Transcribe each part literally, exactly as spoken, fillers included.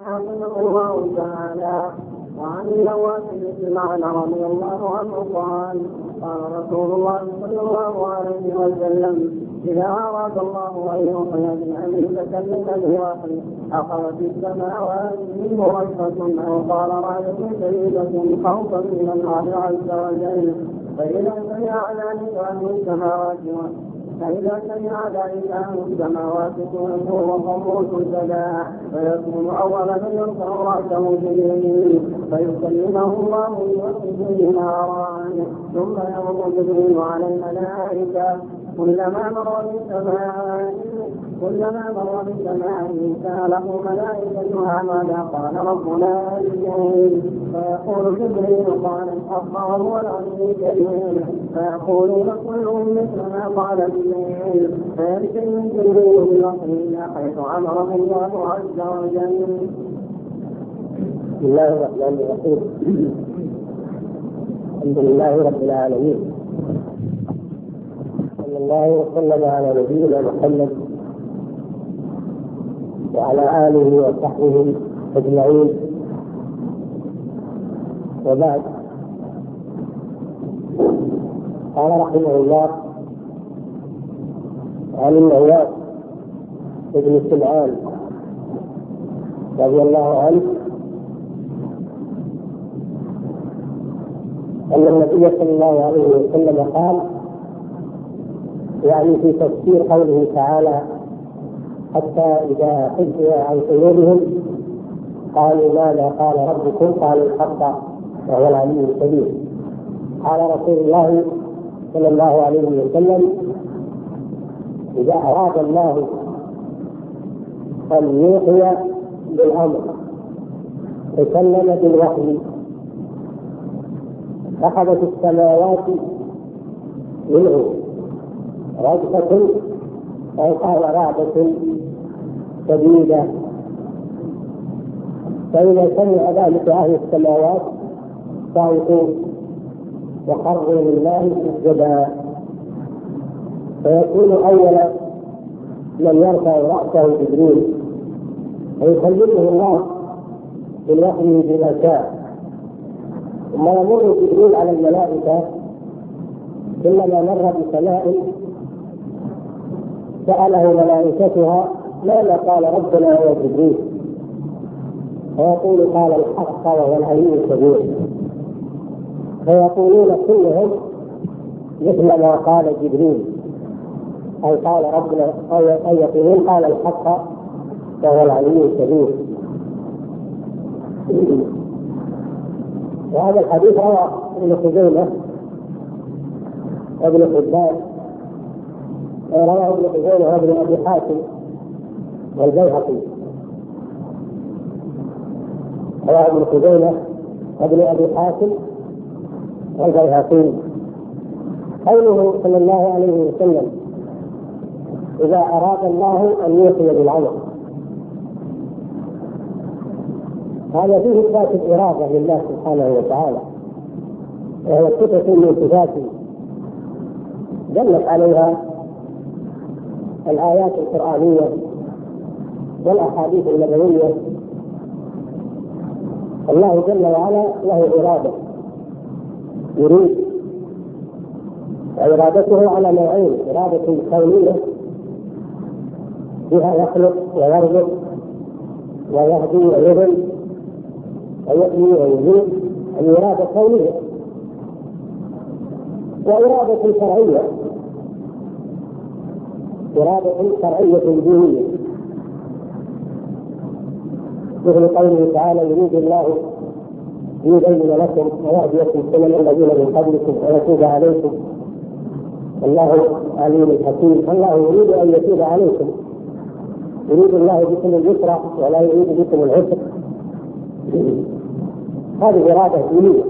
رحمه الله تعالى. وعن النواس بن سمعان رضي الله عنه قال قال رسول الله صلى الله عليه وسلم: إذا أراد الله أن يحيي بأمر تكلم بوحي أخذت السماوات منه رجفة أو قال راية شديدة خوفا من الله عز وجل. فإذا سمع ذلك أهل السماوات فإذا سمع ذلك أهل السماوات تنفر وقبور سجدا فيكون أول من يرفع رأسه جبريل فيكلمه الله بوحيه نارا ثم يمر جبريل على الملائكة كلما مر بسماء كلما مر بسماء سأله ملائكتها ماذا قال ربنا لجبريل فيقول جبريل قال الحق وهو العلي الكبير فيقولون كلهم مثل ما قال جبريل فيرسل جبريل بالوحي إلى حيث أمره الله عز وجل. بسم الله الرحمن الرحيم. الحمد لله رب العالمين، صلى الله وسلم على نبينا محمد وعلى آله وصحبه أجمعين، وبعد. قال رحمه الله عن النواس بن سمعان رضي الله عنه أن النبي صلى الله عليه وسلم قال، يعني في تفسير قوله تعالى: حتى إذا حجوا عن قلوبهم قالوا ماذا قال ربكم؟ قالوا الحق وهو العلي الكبير. قال رسول الله صلى الله عليه وسلم: إذا أراد الله أن يوحي بالأمر تكلم بالوحي أخذت السماوات منه رجفة أو قال رعدة شديدة. فإذا سمع ذلك أهل السماوات صعقوا وخروا لله سجدا فيكون أول من يرفع رأسه جبريل ويكلمه الله بالوحي بما شاء. ثم يمر جبريل على الملائكة كلما مر بسماء سأله ملائكتها ماذا قال ربنا يا جبريل؟ فيقول قال الحق وهو العلي الكبير. فيقولون كلهم مثل ما قال جبريل، أي قال ربنا، أي يقولون قال الحق وهو العلي الكبير. وهذا الحديث رواه ابن خزيمة وابن حبان، رواه ابن خزيمة وابن أبي حاتم والبيهقي. رواه ابن خزيمة وابن أبي حاتم والبيهقي. قوله صلى الله عليه وسلم: إذا أراد الله أن يوحي بالعمل، هذا فيه إثبات الإرادة لله سبحانه وتعالى، وهي صفة من صفاته دلت عليها الآيات القرآنية والأحاديث النبوية. الله جل وعلا له إرادة يريد، وإرادته على نوعين: إرادة كونية بها يخلق ويرزق ويهدي ويضل ويحيي ويميت، الإرادة كونية. وإرادة شرعية، إرادة شرعية دينية، مثل قوله تعالى: يريد الله يبين لكم ويهديكم سنن الذين من قبلكم ويتوب عليكم والله عليم حكيم. الله يريد أن يتوب عليكم، يريد الله بكم اليسر ولا يريد بكم العسر. هذه إرادة دينية.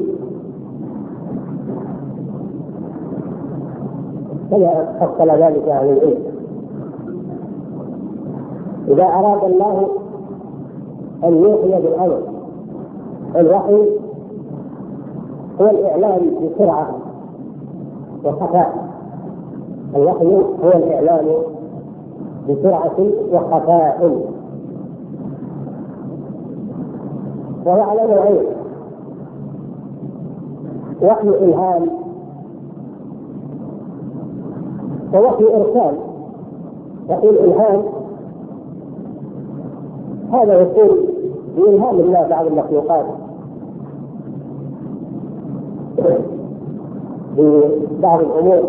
كما فصل ذلك عن العلم. إذا أراد الله أن يوحي بالأمر، الوحي هو الإعلام بسرعة وخفاء. الوحي هو الإعلام بسرعة وخفاء. وهو على نوعين: وحي إلهام ووحي إرسال. وحي الإلهام هذا يكون بإلهام الله بعض المخلوقات ببعض الأمور،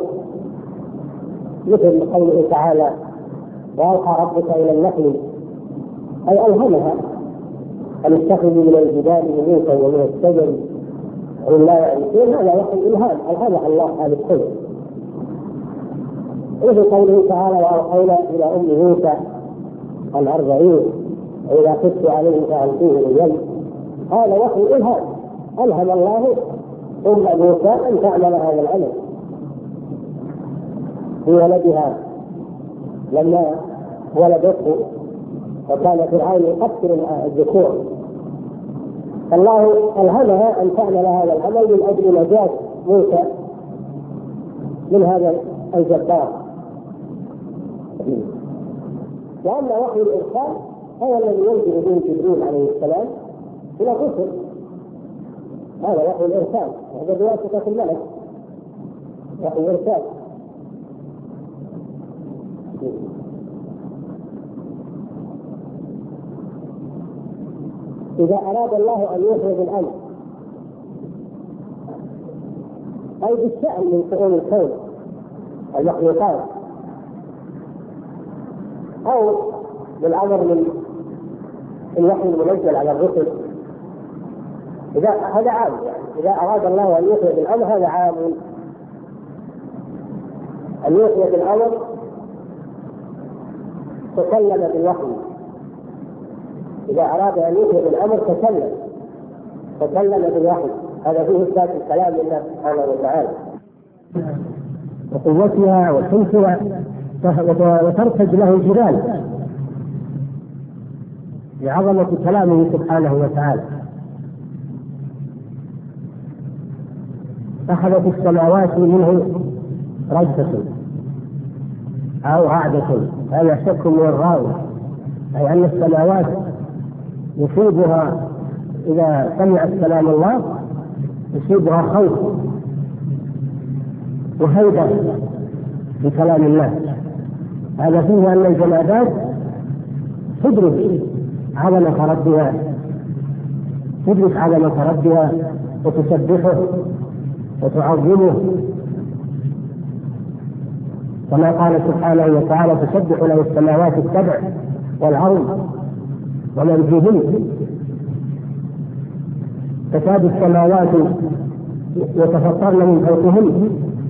مثل قوله تعالى: وأوحى ربك إلى النحل، أي ألهمها أن اتخذوا من الجبال بيوتا ومن الشجر لا يعرفون. هذا وحي الإلهام، ألهمها الله هذا الشيء. مثل قوله تعالى: وأوحينا إلى أم موسى أن أرضعيه وإذا خفت عليه فألقيه اليم. هذا وحي إلهام، ألهم الله أم موسى أن تعمل هذا العمل في ولدها لما ولدته، وكان فرعون يقتل الذكور، الله ألهمها أن تعمل هذا العمل من أجل نجاة موسى من هذا الجبار. وأما وحي الإرسال هو الذي ينزل به جبريل عليه السلام إلى الرسل، هذا وحي الإرسال، وهذا بواسطة الملك، وحي الإرسال. إذا أراد الله أن يخرج الأمر أي بالشأن من شؤون الكون المخلوقات، أو بالأمر من الوحي المنزل على الرسل، إذا هذا عام، يعني إذا أراد الله أن يخرج الأمر هذا عام، أن يخرج الأمر تكلم بالوحي. إذا أراد أن يخرج الأمر تكلم تكلم بالوحي، هذا فيه إثبات الكلام لله سبحانه وتعالى وقوتها وحمسها، وترتج له الجبال لعظمة كلامه سبحانه وتعالى. أخذت السماوات منه رجفة أو رعدة، هذا شك من الراوي، أي أن السماوات يصيبها إذا سمعت كلام الله يصيبها خوف وهيبة بكلام الله. هذا فيه أن الجمادات تدرك عظمة ربها تدرك عظمة ربها وتسبحه وتعظمه، كما قال سبحانه وتعالى: تسبح له السماوات السبع والأرض ومن فيهن. تكاد السماوات يتفطرن من فوقهن.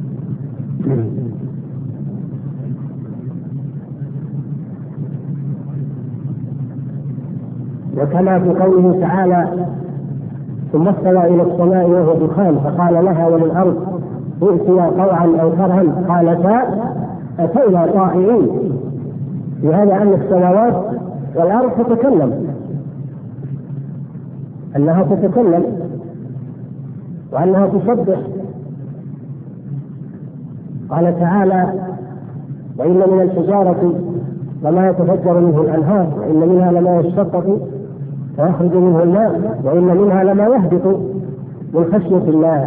وكما في قوله تعالى: ثم استوى إلى السماء وهو دخان فقال لها وللأرض ائتيا طوعا أو كرها قالتا أتينا طائعين. بهذا أن السماوات والأرض تتكلم، أنها تتكلم وأنها تسبح. قال تعالى: وإن من الحجارة لما يتفجر منه الأنهار وإن منها لما يشقق ويخرج منه الماء وإن منها لما يهبط من خشية الله.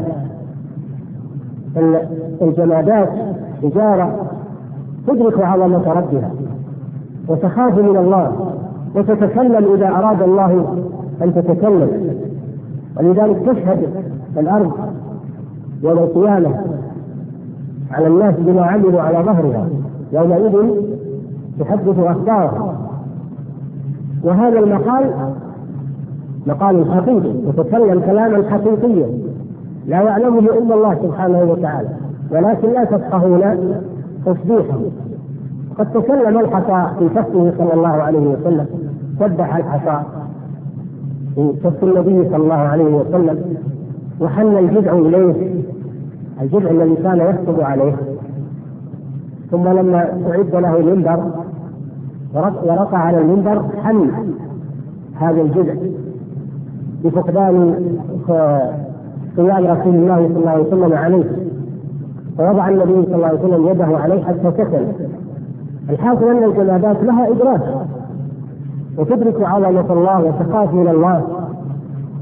الجمادات حجارة تدرك عظمة ربها وتخاف من الله وتتكلم إذا أراد الله أن تتكلم، ولذلك تشهد الأرض يوم القيامة على الناس بما عملوا على ظهرها، يومئذ تحدث أخبارها. وهذا المقال مقال حقيقي، يتكلم كلاما حقيقيا لا يعلمه إلا الله سبحانه وتعالى، ولكن لا تفقهون تسبيحه. قد تكلم الحصى في كفه صلى الله عليه وسلم، سبح الحصى في كف النبي صلى الله عليه وسلم، وحن الجذع إليه، الجذع الذي كان يخطب عليه. ثم لما أعد له المنبر ورقى على المنبر حن هذا الجذع بفقدان قيام رسول الله صلى الله عليه وسلم عليه، فوضع النبي صلى الله عليه وسلم يده عليه حتى سكن. الحاصل أن الجمادات لها إدراك وتدرك عظمة الله وتخاف من الله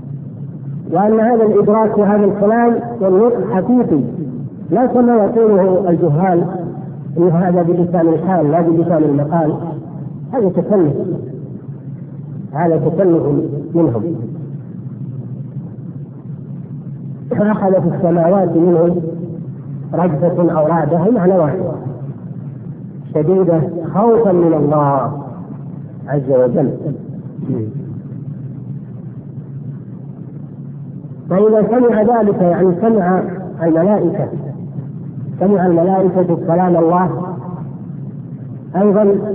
وأن هذا الإدراك وهذا الكلام والنطق حقيقي، لا كما يقوله الجهال إن هذا بلسان الحال لا بلسان المقال. هذا تكلف، هذا تكلف منهم. فأخذ في السماوات منهم رجفة أو رعدة معنى واحد، شديدة خوفا من الله عز وجل. فإذا سمع ذلك يعني سمع الملائكة سمع الملائكة كلام الله أيضا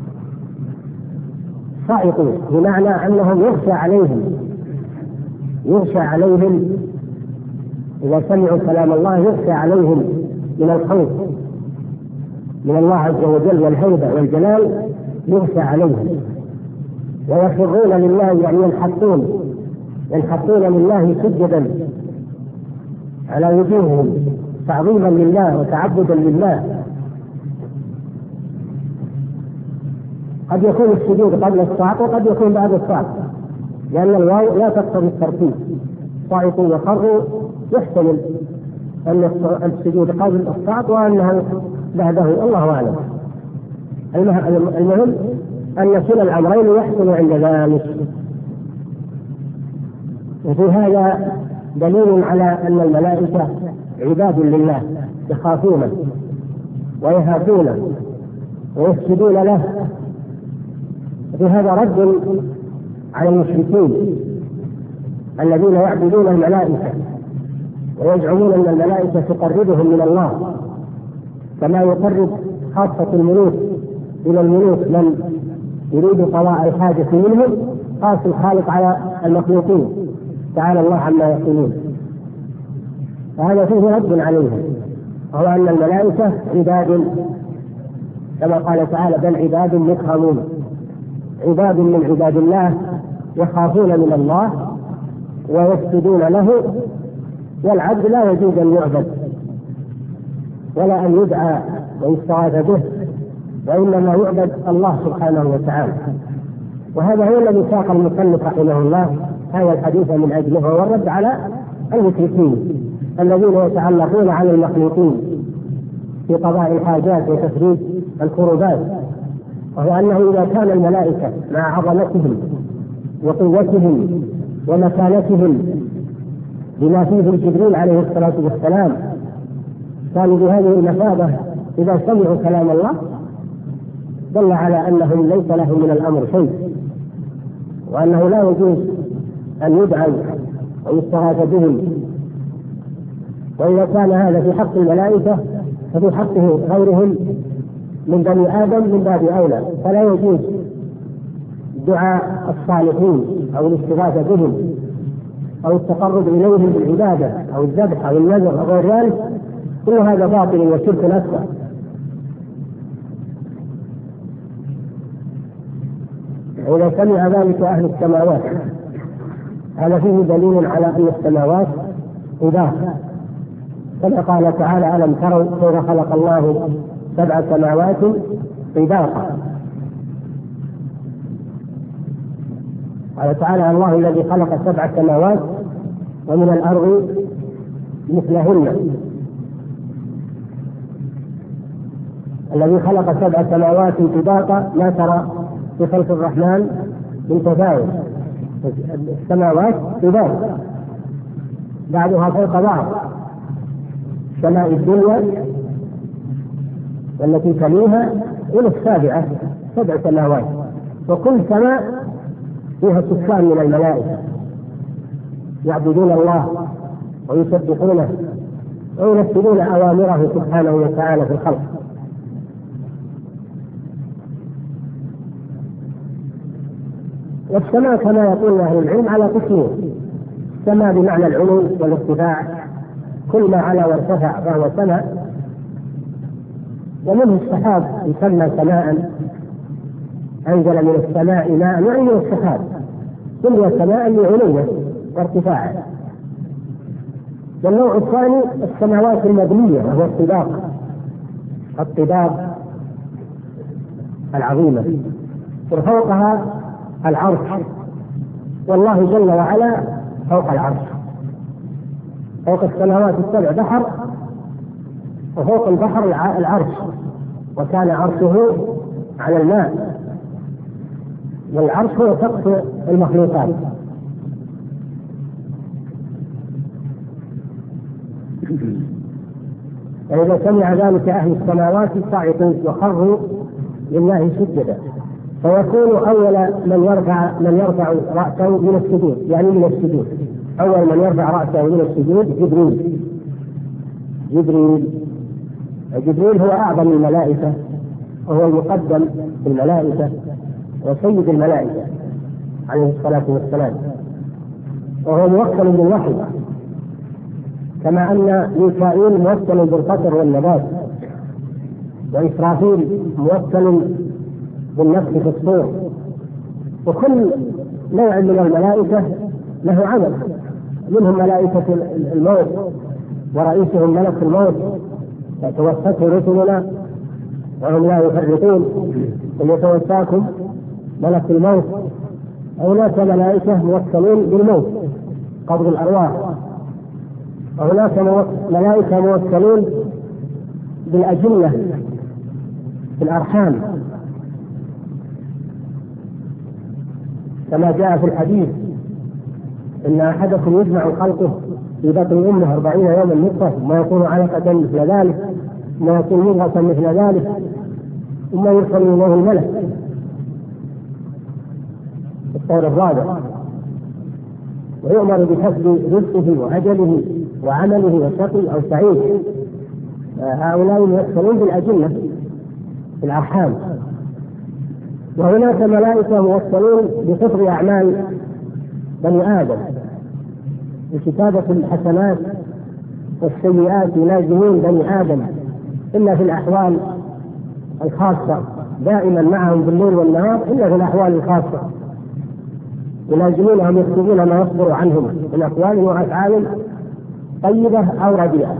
صعقوا، بمعنى أنهم يخشى عليهم يخشى عليهم إذا سمعوا كلام الله يخشى عليهم من الخوف من الله عز وجل والهيبة والجلال، يخشى عليهم ويخرون لله، يعني ينحطون ينحطون لله سجدا على وجوههم تعظيما لله وتعبدا لله. قد يكون السجود قبل الصعق وقد يكون بعد الصعق، لأن الواو لا تقتضي الترتيب. صعقوا وخروا يحتمل أن السجود قبل الصعق وأنه بعده، الله أعلم. المهم أن كلا الأمرين يحصل عند ذلك. وفي هذا دليل على أن الملائكة عباد لله، يخافونه ويهابونه ويسجدون له. في هذا رد على المشركين الذين يعبدون الملائكة ويزعمون أن الملائكة تقربهم من الله، كما يقرب خاصة الملوك إلى الملوك من يريد قضاء الحاجة منهم، قاس الخالق على المخلوقين تعالى الله عما يقولون. فهذا فيه رد عليهم، وهو أن الملائكة عباد كما قال تعالى بل عباد مكرمون، عباد من عباد الله يخافون من الله ويسجدون له. والعبد لا يجوز أن يعبد ولا أن يدعى ويستغاث به، وإنما يعبد الله سبحانه وتعالى. وهذا هو الذي ساق المصنف رحمه الله هذا الحديث من أجله، هو الرد على المشركين الذين يتعلقون على المخلوقين في قضاء الحاجات وتفريج الكروبات. وهو أنه إذا كان الملائكة مع عظمتهم وقوتهم ومكانتهم بما فيه جبريل عليه الصلاة والسلام كانوا بهذه المثابة إذا سمعوا كلام الله، دل على أنهم ليس لهم من الأمر شيء، وأنه لا يجوز أن يدعوا ويستغاث بهم. وإذا كان هذا في حق الملائكة ففي حقه غيرهم من بني آدم من باب أولى. فلا يجوز دعاء الصالحين أو الاستغاثة بهم أو التقرب إليهم بالعبادة أو الذبح أو النذر أو غير ذلك، كل هذا باطل وشرك أكبر. وإذا سمع ذلك أهل السماوات هذا فيه دليل على أن السماوات إضافة، كما قال تعالى ألم تروا كيف خلق الله سبع سماوات طباقا. قال تعالى الله الذي خلق سبع سماوات ومن الأرض مثلهن. الذي خلق سبع سماوات طباقا ما ترى في خلق الرحمن من تفاوت، السماوات طباق بعضها فوق بعض، سماء الدنيا والتي تليها إلى السابعة سبع سماوات، وكل سماء فيها سكان من الملائكة يعبدون الله ويسبحونه وينفذون أوامره سبحانه وتعالى في الخلق. والسماء كما يقول أهل العلم على قسمين: السماء بمعنى العلو والارتفاع، كل ما علا وارتفع فهو سماء، ومنه السحاب يسمى سماء، أنزل من السماء ماء يعني من السحاب، كل سماء لعلوه وارتفاعه. والنوع الثاني السماوات المبنية وهو الطباق، الطباق العظيمة وفوقها العرش، والله جل وعلا فوق العرش فوق السماوات السبع بحر، وفوق البحر العرش، وكان عرشه على الماء، والعرش هو سقف المخلوقات. وإذا سمع ذلك أهل السماوات صعقوا وخروا لله سجدا، فيكون أول من يرفع من يرفع رأسه من السجود، يعني من السجود أول من يرفع رأسه من السجود جبريل. جبريل جبريل هو أعظم الملائكة، وهو المقدم في الملائكة وسيد الملائكة عليه الصلاة والسلام، وهو موكل بالوحي، كما أن ميكائيل موكل بالقطر والنبات، وإسرافيل موكل بالنفخ في الصور. وكل نوع من الملائكة له عمل، منهم ملائكة الموت ورئيسهم ملك الموت توفته رسلنا وهم لا يفرطون، إن يتوفاكم ملك الموت. هناك ملائكة موكلين بالموت قبض الأرواح، وهناك ملائكة موكلين بالأجنة في الأرحام، كما جاء في الحديث إن أحدكم يجمع خلقه في بطن أمه أربعين يوما نطفة، ما يكون علقة مثل ذلك، ما يكون مضغة مثل ذلك، ثم يرسل إليه الملك. الطور الرابع، ويؤمر بحسب رزقه وأجله وعمله وشقي أو سعيد. هؤلاء يوكلون بالأجنة في الأرحام. وهناك ملائكة موكلون بحفظ أعمال بني آدم، بكتابة الحسنات والسيئات، يلازمون بني آدم إلا في الأحوال الخاصة، دائما معهم بالليل والنهار، إلا في الأحوال الخاصة يلازمونهم يكتبون ما يصدر عنهم من أقوال وأفعال طيبة أو رديئة.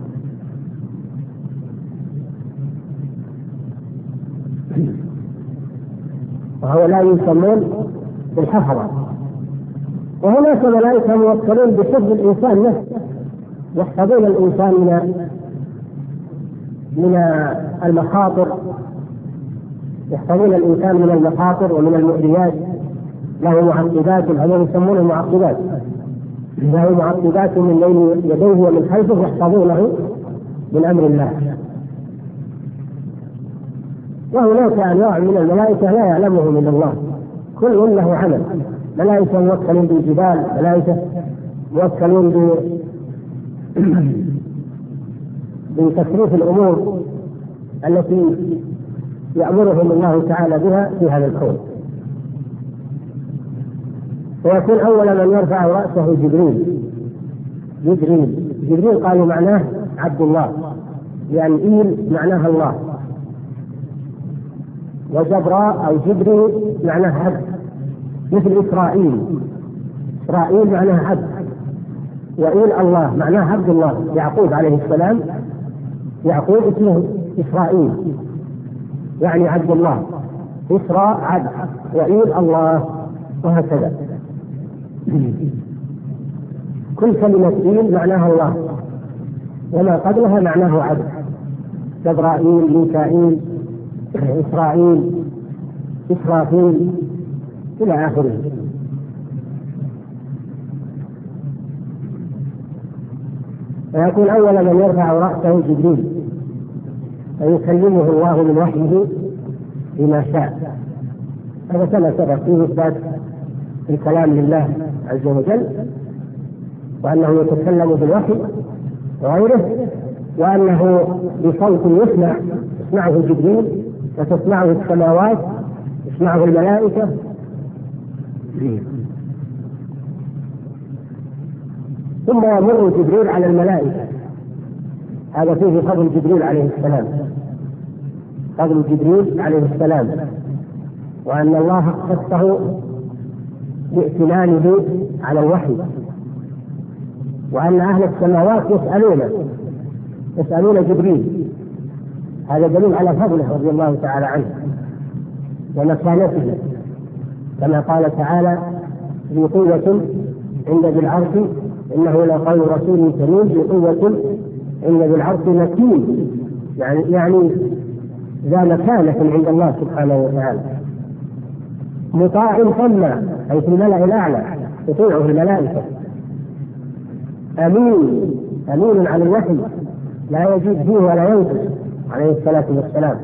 وهؤلاء يسمون بالحفظة. وهناك ملائكة موكلون بحفظ الإنسان نفسه، يحفظون الإنسان من من المخاطر، يحفظون الإنسان من المخاطر ومن المؤذيات. له معقبات، هذول يسمون المعقبات، له معقبات من بين يديه ومن خلفه يحفظونه من أمر الله. وهناك أنواع من الملائكة لا يعلمهم إلا الله، كل له عمل. ملائكة موكلون بالجبال، ملائكة موكلون بتصريف الأمور التي يأمرهم الله تعالى بها في هذا الكون. ويكون أول من يرفع رأسه جبريل. جبريل جبريل قالوا معناه عبد الله، لأن إيل معناها الله، وجبراء أو جبريل معناه عبد، مثل إسرائيل. إسرائيل معناه عبد، وإيل الله معناه عبد الله. يعقوب عليه السلام، يعقوب اسمه إسرائيل يعني عبد الله، إسراء عبد، وإيل الله، وهكذا. كل كلمة إيل معناها الله، وما قبلها معناه عبد. جبرائيل، ميكائيل، إسرائيل، إسرافيل، إلى آخره. ويكون أول من يرفع رأسه جبريل، فيكلمه الله من وحيه بما شاء. هذا كما سبق فيه إثبات الكلام لله عز وجل، وأنه يتكلم بالوحي وغيره، وأنه بصوت يسمع، يسمعه جبريل وتسمعه السماوات، يسمعه الملائكة. ثم يمر جبريل على الملائكة. هذا فيه فضل جبريل عليه السلام، فضل جبريل عليه السلام، وأن الله خصه بائتمانه على الوحي، وأن أهل السماوات يسألونه يسألون جبريل. هذا دليل على فضله رضي الله تعالى عنه ومكانته، كما قال تعالى: ذي قوة عند ذي العرش إنه لقول رسول كريم ذي قوة عند ذي العرش مكين، يعني يعني ذا مكانة عند الله سبحانه وتعالى، مطاع ثم أي في الملأ الأعلى تطيعه الملائكة، أمين أمين على الوحي لا يزيد فيه ولا ينقص عليه الصلاة والسلام.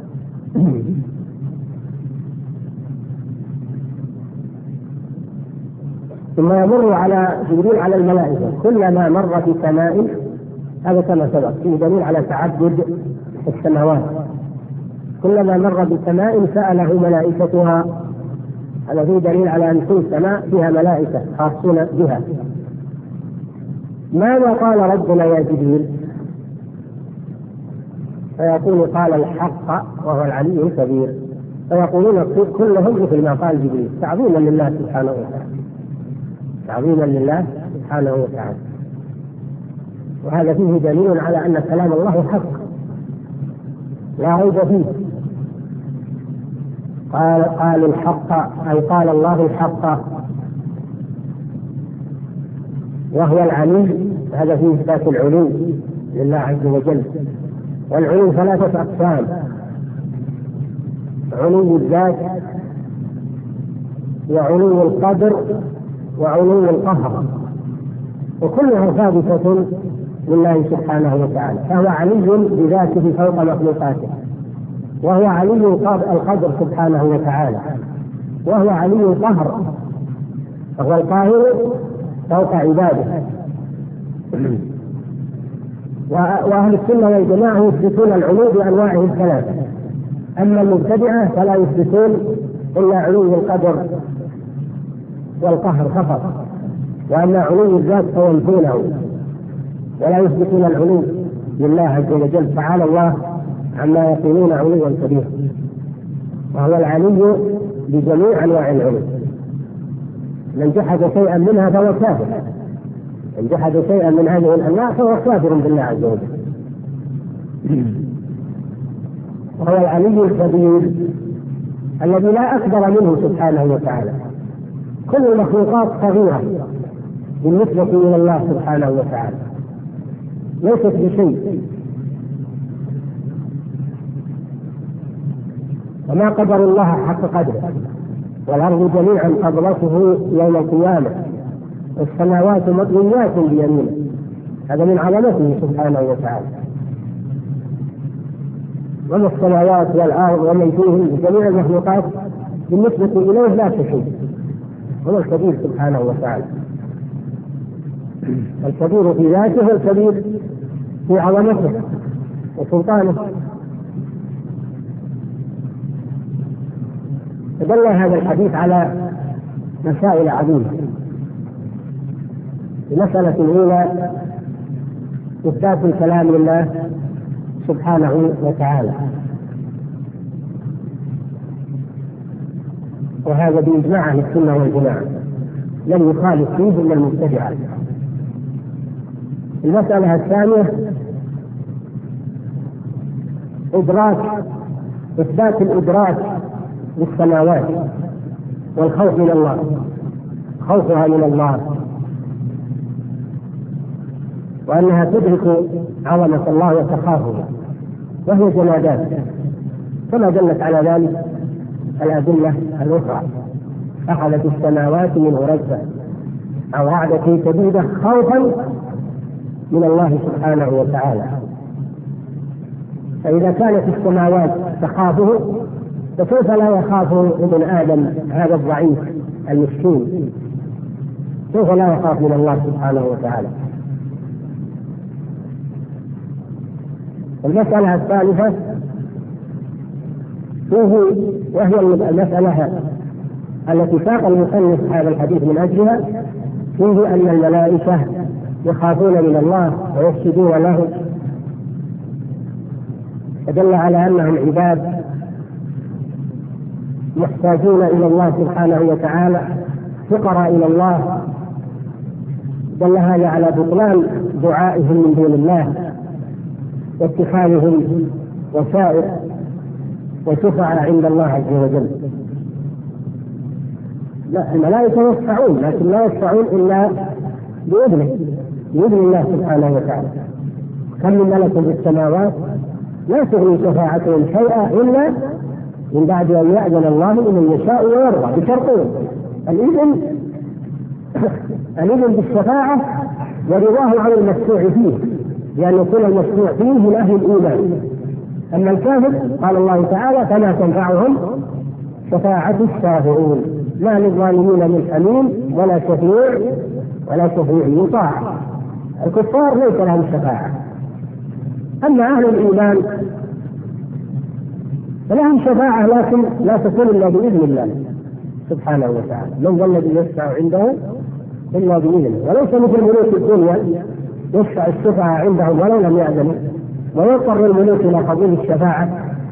ثم يمر على جبريل على الملائكة كلما مر في سماء، هذا كما سبق فيه دليل على تعدد السماوات، كلما مر بسماء سأله ملائكتها، هذا فيه دليل على أن كل سماء فيها ملائكة خاصون بها. ماذا قال ربنا يا جبريل؟ فيقول قال الحق وهو العلي الكبير، فيقولون كلهم مثل ما قال جبريل تعظيما لله سبحانه وتعالى، تعظيما لله سبحانه وتعالى. وهذا فيه دليل على أن كلام الله حق لا ريب فيه. قال قال الحق أي قال الله الحق وهو العلي، هذا فيه إثبات العلو لله عز وجل. والعلو ثلاثة أقسام: علو الذات، وعلو القدر، وعلو القهر، وكلها ثابتة لله سبحانه وتعالى. فهو علي بذاته فوق مخلوقاته، وهو علي القدر سبحانه وتعالى، وهو علي القهر، وهو القاهر فوق عباده. وأهل السنة والجماعة يثبتون العلو بأنواعه الثلاثة، أما المبتدعة فلا يثبتون إلا علو القدر والقهر فقط، وأما علو الذات فينفونه ولا يثبتون العلو لله عز وجل. تعالى الله عما يقولون علوا كبيرا، وهو العلي بجميع أنواع العلو. من جحد شيئا منها فهو كافر، من جحد شيئا من هذه الأنواع فهو كافر بالله عز وجل. وهو العلي الكبير الذي لا أكبر منه سبحانه وتعالى. كل المخلوقات صغيرة بالنسبة إلى الله سبحانه وتعالى، ليست بشيء. وما قدر الله حق قدره، والأرض جميعا قبضته يوم القيامة، والسماوات مطويات بيمينه، هذا من عظمته سبحانه وتعالى. وما السماوات والأرض ومن فيهن جميع المخلوقات بالنسبة إليه لا شيء، هو الكبير سبحانه وتعالى، الكبير في ذاته والكبير في عظمته وسلطانه. فدل هذا الحديث على مسائل عظيمة. المسألة الأولى إثبات الكلام لله سبحانه وتعالى، وهذا بإجماع أهل السنة والجماعة، لم يخالف فيه إلا المبتدعة. المسألة الثانية إدراك إثبات الإدراك للسماوات والخوف من الله، خوفها من الله، وأنها تدرك عظمة الله وتخافه، وهي جمادات كما دلت على ذلك الأدلة الأخرى. أخذت السماوات منه رجفة أو رعدة شديدة خوفا من الله سبحانه وتعالى. فإذا كانت السماوات تخافه فكيف لا يخاف ابن آدم هذا الضعيف المسكين؟ كيف لا يخاف من الله سبحانه وتعالى؟ المسألة الثالثة فيه، وهي المسألة التي ساق المصنف هذا الحديث من أجلها، فيه أن الملائكة يخافون من الله ويسجدون له، فدل على أنهم عباد محتاجون إلى الله سبحانه وتعالى، فقراء إلى الله. دل هذا على بطلان دعائهم من دون الله واتخاذهم وسائل وشفعاء عند الله عز وجل. لا، الملائكة يشفعون، لكن لا يشفعون إلا بإذنه بإذن الله سبحانه وتعالى. كم من ملك في السماوات لا تغني شفاعتهم شيئا إلا من بعد أن يأذن الله لمن يشاء ويرضى بشرطين: الإذن الإذن بالشفاعة ورضاه عن المشروع فيه، لأن يكون المشروع فيه من أهل الإيمان. أما الكافر قال الله تعالى: فلا تنفعهم شفاعة الشافعين، ما للظالمين من حميم ولا شفيع ولا شفيع يطاع. الكفار ليس لهم شفاعة. أما أهل الإيمان فلهم شفاعة، لكن لا تكون إلا بإذن الله سبحانه وتعالى. من ذا الذي يشفع عنده إلا بإذنه، وليس مثل ملوك الدنيا يشفع الشفاعة عندهم ولو لم يأذنوا، ويضطر الملوك إلى قبول الشفاعة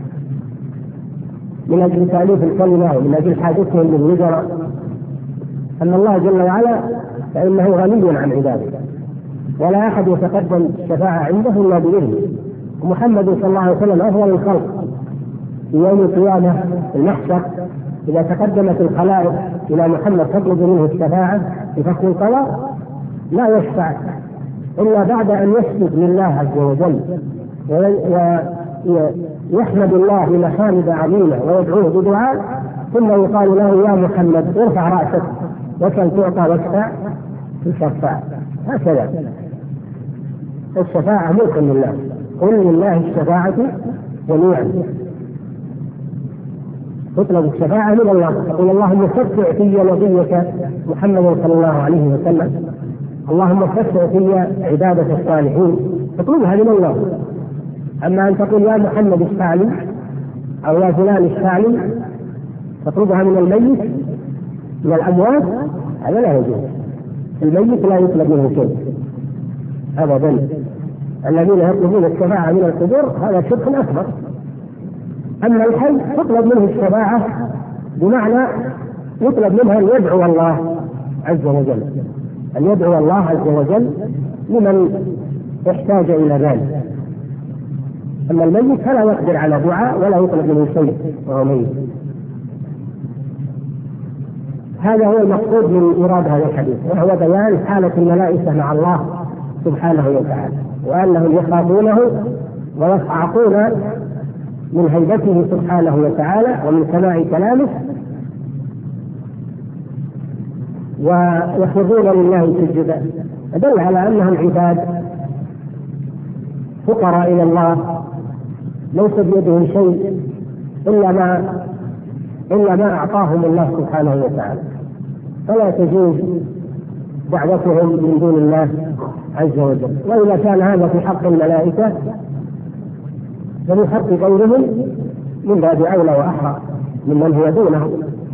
من أجل تأليف الكلمة ومن أجل حاجتهم للوزراء. أما الله جل وعلا فإنه غني عن عباده، ولا أحد يتقدم الشفاعة عنده إلا بإذنه. ومحمد صلى الله عليه وسلم أفضل الخلق في يوم القيامة في المحشر، إذا تقدمت الخلائق إلى محمد تطلب منه الشفاعة في فك القضاء لا يشفع إلا بعد أن يسجد لله عز وجل ويحمد الله بمحامد عظيمة ويدعوه بدعاء، ثم يقال له: يا محمد ارفع رأسك وسل تعطى واشفع تشفع. هكذا الشفاعة ملك لله، قل لله الشفاعة جميعا. تطلب الشفاعة من الله، تقول: اللهم شفع في نبيك محمد صلى الله عليه وسلم، اللهم شفع في عبادة الصالحين، تطلبها من الله. أما أن تقول: يا محمد اشفع لي أو يا فلان اشفع لي، تطلبها من الميت من الأموات، هذا لا يجوز. الميت لا يطلب منه شيء أبدا. الذين يطلبون الشفاعة من القبور هذا شرك أكبر. أما الحي تطلب منه الشفاعة بمعنى يطلب منه أن يدعو الله عز وجل، أن يدعو الله عز وجل لمن يحتاج إلى ذلك. أما الميت فلا يقدر على دعاء ولا يطلب منه شيء وهو ميت. هذا هو المقصود من إيراد هذا الحديث، وهو بيان حالة الملائكة مع الله سبحانه وتعالى، وأنهم يخافونه ويصعقون من هيبته سبحانه وتعالى ومن سماع كلامه، ويخرجون لله سجدا. دل على أنهم عباد فقراء إلى الله، ليس بيدهم شيء إلا ما إلا ما أعطاهم الله سبحانه وتعالى، فلا تجوز دعوتهم من دون الله عز وجل. وإذا كان هذا في حق الملائكة ففي حق غيرهم من باب أولى وأحرى ممن هو دونه.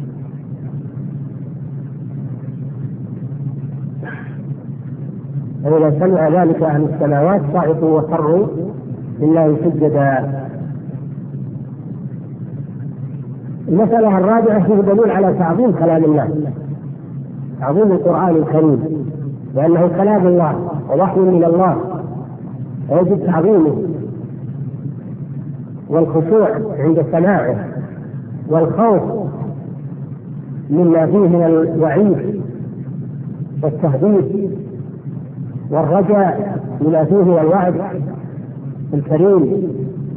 وإذا سمع ذلك أهل السماوات صعقوا وخروا لله سجدا. المسألة الرابعة فيه دليل على تعظيم كلام الله، تعظيم القرآن الكريم، لأنه كلام الله ووحي من الله، ويجب تعظيمه والخشوع عند سماعه والخوف مما فيه من الوعيد والتهديد والرجاء مما فيه من الوعد الكريم.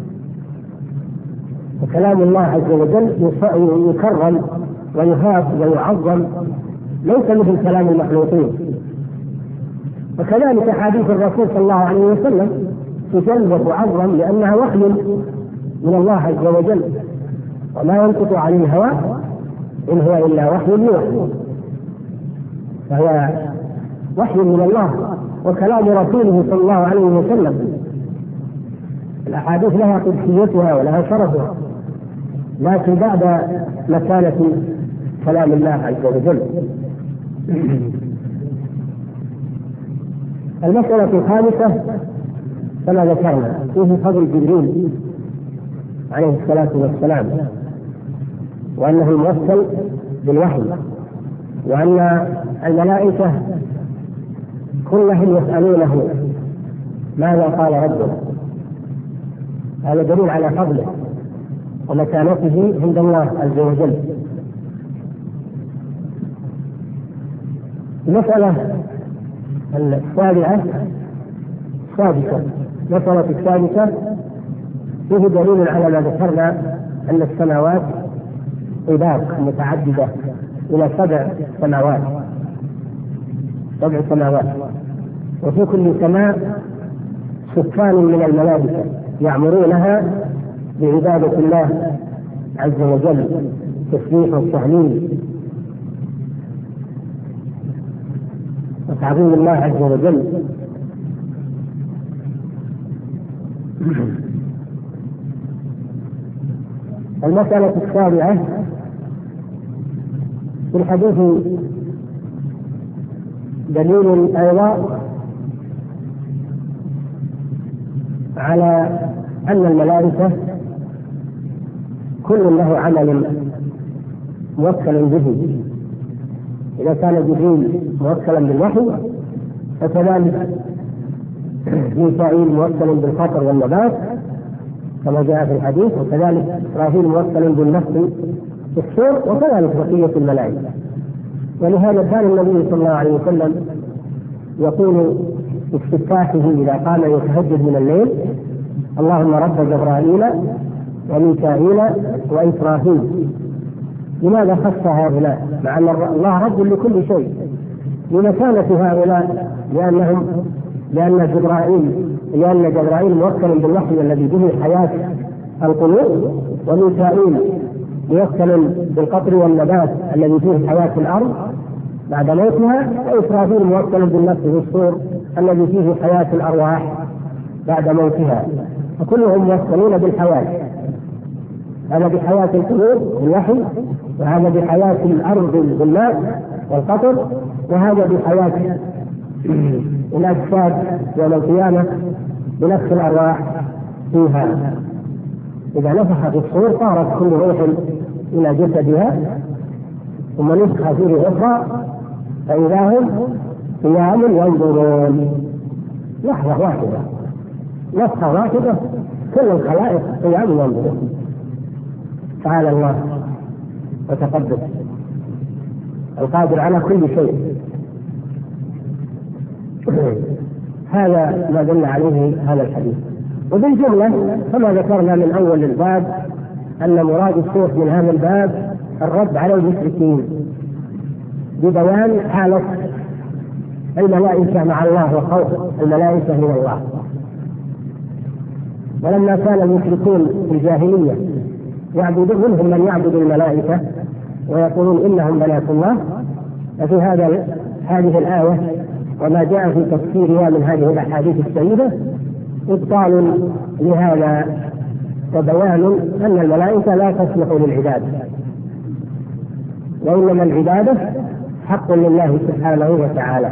وكلام الله عز وجل يكرم ويهاب ويعظم، ليس مثل كلام المخلوقين. وكذلك حديث الرسول صلى الله عليه وسلم تجلب وعظم لأنها وحي من الله عز وجل، وما ينطق عن الهوى إن هو إلا وحي يوحى، فهو وحي من الله. وكلام رسوله صلى الله عليه وسلم الأحاديث لها قدسيتها ولها شرفها، لكن بعد مكانة كلام الله عز وجل. المسألة الخامسة كما ذكرنا فيه فضل جبريل عليه الصلاة والسلام، وأنه موصل بالوحي، وأن الملائكة كلهم يسألونه ماذا قال ربنا. هذا دليل على فضله ومكانته عند الله عز وجل. المسألة السابعة السادسة، المسألة السادسة فيه دليل على ما ذكرنا أن السماوات طباق متعددة إلى سبع سماوات سبع سماوات وفي كل سماء سكان من الملائكة يعمرونها بعبادة الله عز وجل، تسبيح والتهليل وتعظيم الله عز وجل. المسألة السابعة في الحديث دليل أيضا على أن الملائكة كل له عمل موكل به. إذا كان جبريل موكلا بالوحي فكذلك ميكائيل موكل بالخطر والنبات كما جاء في الحديث، وكذلك إسرافيل موكل بالنفس في الصور، وكذلك بقية الملائكة. ولهذا كان النبي صلى الله عليه وسلم يقول في استفتاحه إذا قام يتهجد من الليل: اللهم رب جبرائيل وميكائيل وإسرافيل. لماذا خص هؤلاء مع أن الله رب لكل شيء؟ لمكانة هؤلاء، لأنهم لأن جبرائيل لأن جبرائيل موكل بالوحي الذي به حياة القلوب، وميكائيل موكل بالقطر والنبات الذي فيه حياة الأرض بعد موتها، وإسرافيل موكل بالنفس بالصور الذي فيه حياة الأرواح بعد موتها. فكلهم موكلون بالحياة، هذا بحياة القلوب بالوحي، وهذا بحياة الأرض بالماء والقطر، وهذا بحياة الأجساد يوم القيامة بنفس الأرواح فيها. إذا نفخ في الصور صارت كل روح إلى جسدها، ثم نفخ فيه أخرى فإذا هم قيام ينظرون. لحظة واحدة، نفخة واحدة، كل الخلائق قيام ينظرون. تعالى الله وتقدس القادر على كل شيء. هذا ما دل عليه هذا الحديث. وبالجملة كما ذكرنا من أول الباب أن مراد الشيخ من هذا الباب الرد على المشركين ببيان حالة الملائكة مع الله وخوف الملائكة من الله. ولما كان المشركون في الجاهلية يعبدون، منهم من يعبد الملائكة ويقولون إنهم بنات الله، ففي هذا هذه الآية وما جاء في تفسيرها من هذه الأحاديث السيدة إبطال لهذا وبيان أن الملائكة لا تصلح للعبادة، وإنما العبادة حق لله سبحانه وتعالى.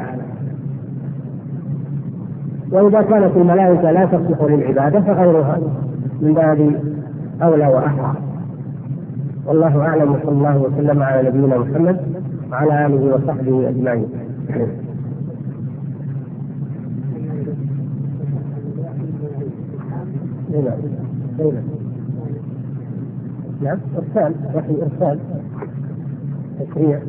وإذا كانت الملائكة لا تصلح للعبادة فغيرها من باب أولى وأحرى. والله أعلم، وصلى الله وسلم على نبينا محمد وعلى آله وصحبه أجمعين. نعم، إرسال وحي إرسال تشريع.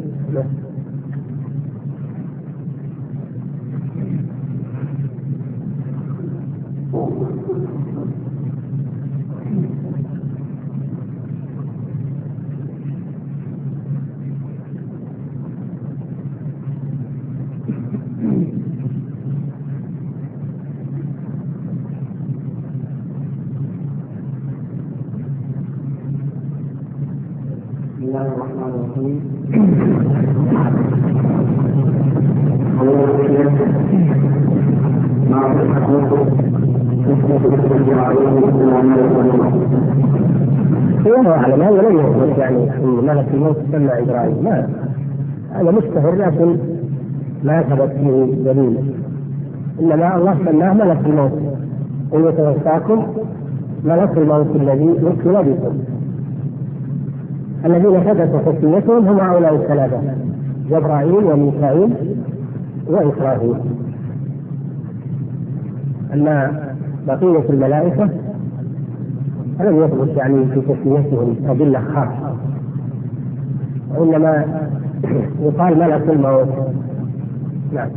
بسم الله الرحمن الرحيم. الله أعلم، هذا لم يثبت يعني أن ملك الموت سمى إبراهيم، ما هذا مشتهر لكن ما ثبت فيه دليل، إنما الله سماه ملك الموت. قل يتوفاكم ملك الموت الذي وكل بكم. الذين ثبت خصوصيتهم هم هؤلاء الثلاثة: جبرائيل وميكائيل وإسرافيل. أما بقية الملائكة فلم يثبت يعني في تسميتهم أدلة خاصة، وإنما يقال ملك الموت نعم.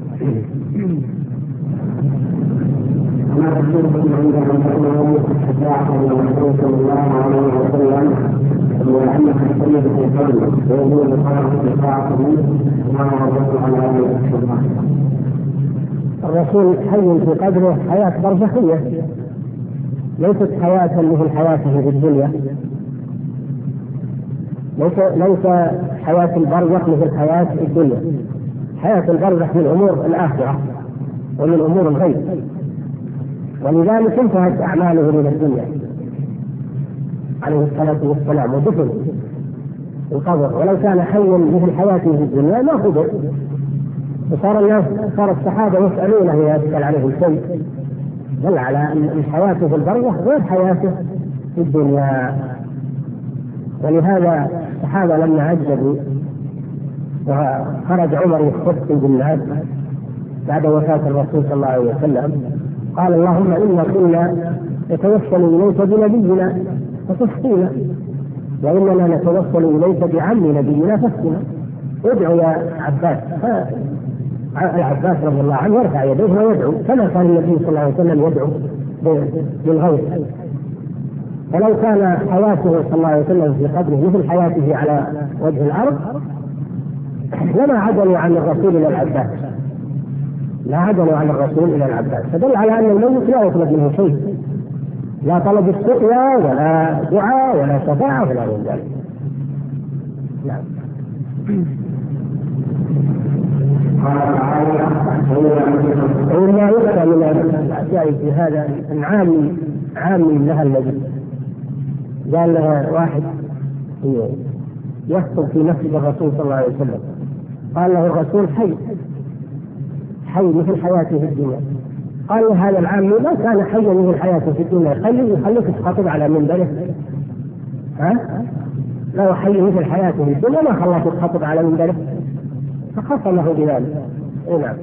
ما تشركون عندما تكونوا الشفاعة للرسول صلى الله عليه وسلم ولأنه يختلف في القلب ويقول لقاء شفاعته ما وردت على هذه الشفاعة. الرسول حي في قدره حياة برزخية، ليست حياة مثل حياته في الدنيا، ليس ليس حياة البرزخ مثل حياة الدنيا. حياة البرزخ من أمور الآخرة ومن أمور الغيب، ولذلك انتهت أعماله من الدنيا عليه الصلاة والسلام ودفن في القبر، ولو كان حيا مثل حياته في الدنيا ما قدر. وصار الناس صار الصحابة يسألونه إذا يسأل عليه شيء، دل على أن حياته في البرزخ غير حياته في الدنيا. ولهذا الصحابة لما عجبوا وخرج عمر يستفتي بالناس بعد وفاة الرسول صلى الله عليه وسلم قال اللهم إنا كنا نتوسل إليك بنبينا فتسقينا، وإننا نتوسل إليك بعم نبينا فاسقنا، ادعو يا عباس. العباس رضي الله عنه يرفع يديه ويدعو كما كان النبي صلى الله عليه وسلم يدعو بالغيث. فلو كان حياته صلى الله عليه وسلم في قبره مثل حياته على وجه الأرض لما عدلوا عن الرسول إلى العباس، لا عدلوا عن الرسول إلى العباس. فدل على أن الميت لا يطلب منه شيء، لا طلب السقيا ولا دعاء ولا شفاعة ولا غير ذلك. نعم. وما يخشى من الأشياء في هذا عام عام لها النبي. قال لها واحد يخطب في مسجد الرسول صلى الله عليه وسلم، قال له الرسول حي حي مثل حياته في الدنيا. قال له هذا العام ما كان حيا مثل حياته في الدنيا، خليه يخليك تخطب على منبره، ها؟ لو حي مثل حياته في الدنيا ما خلاك تخطب على منبره، فخصمه بذلك. اي نعم.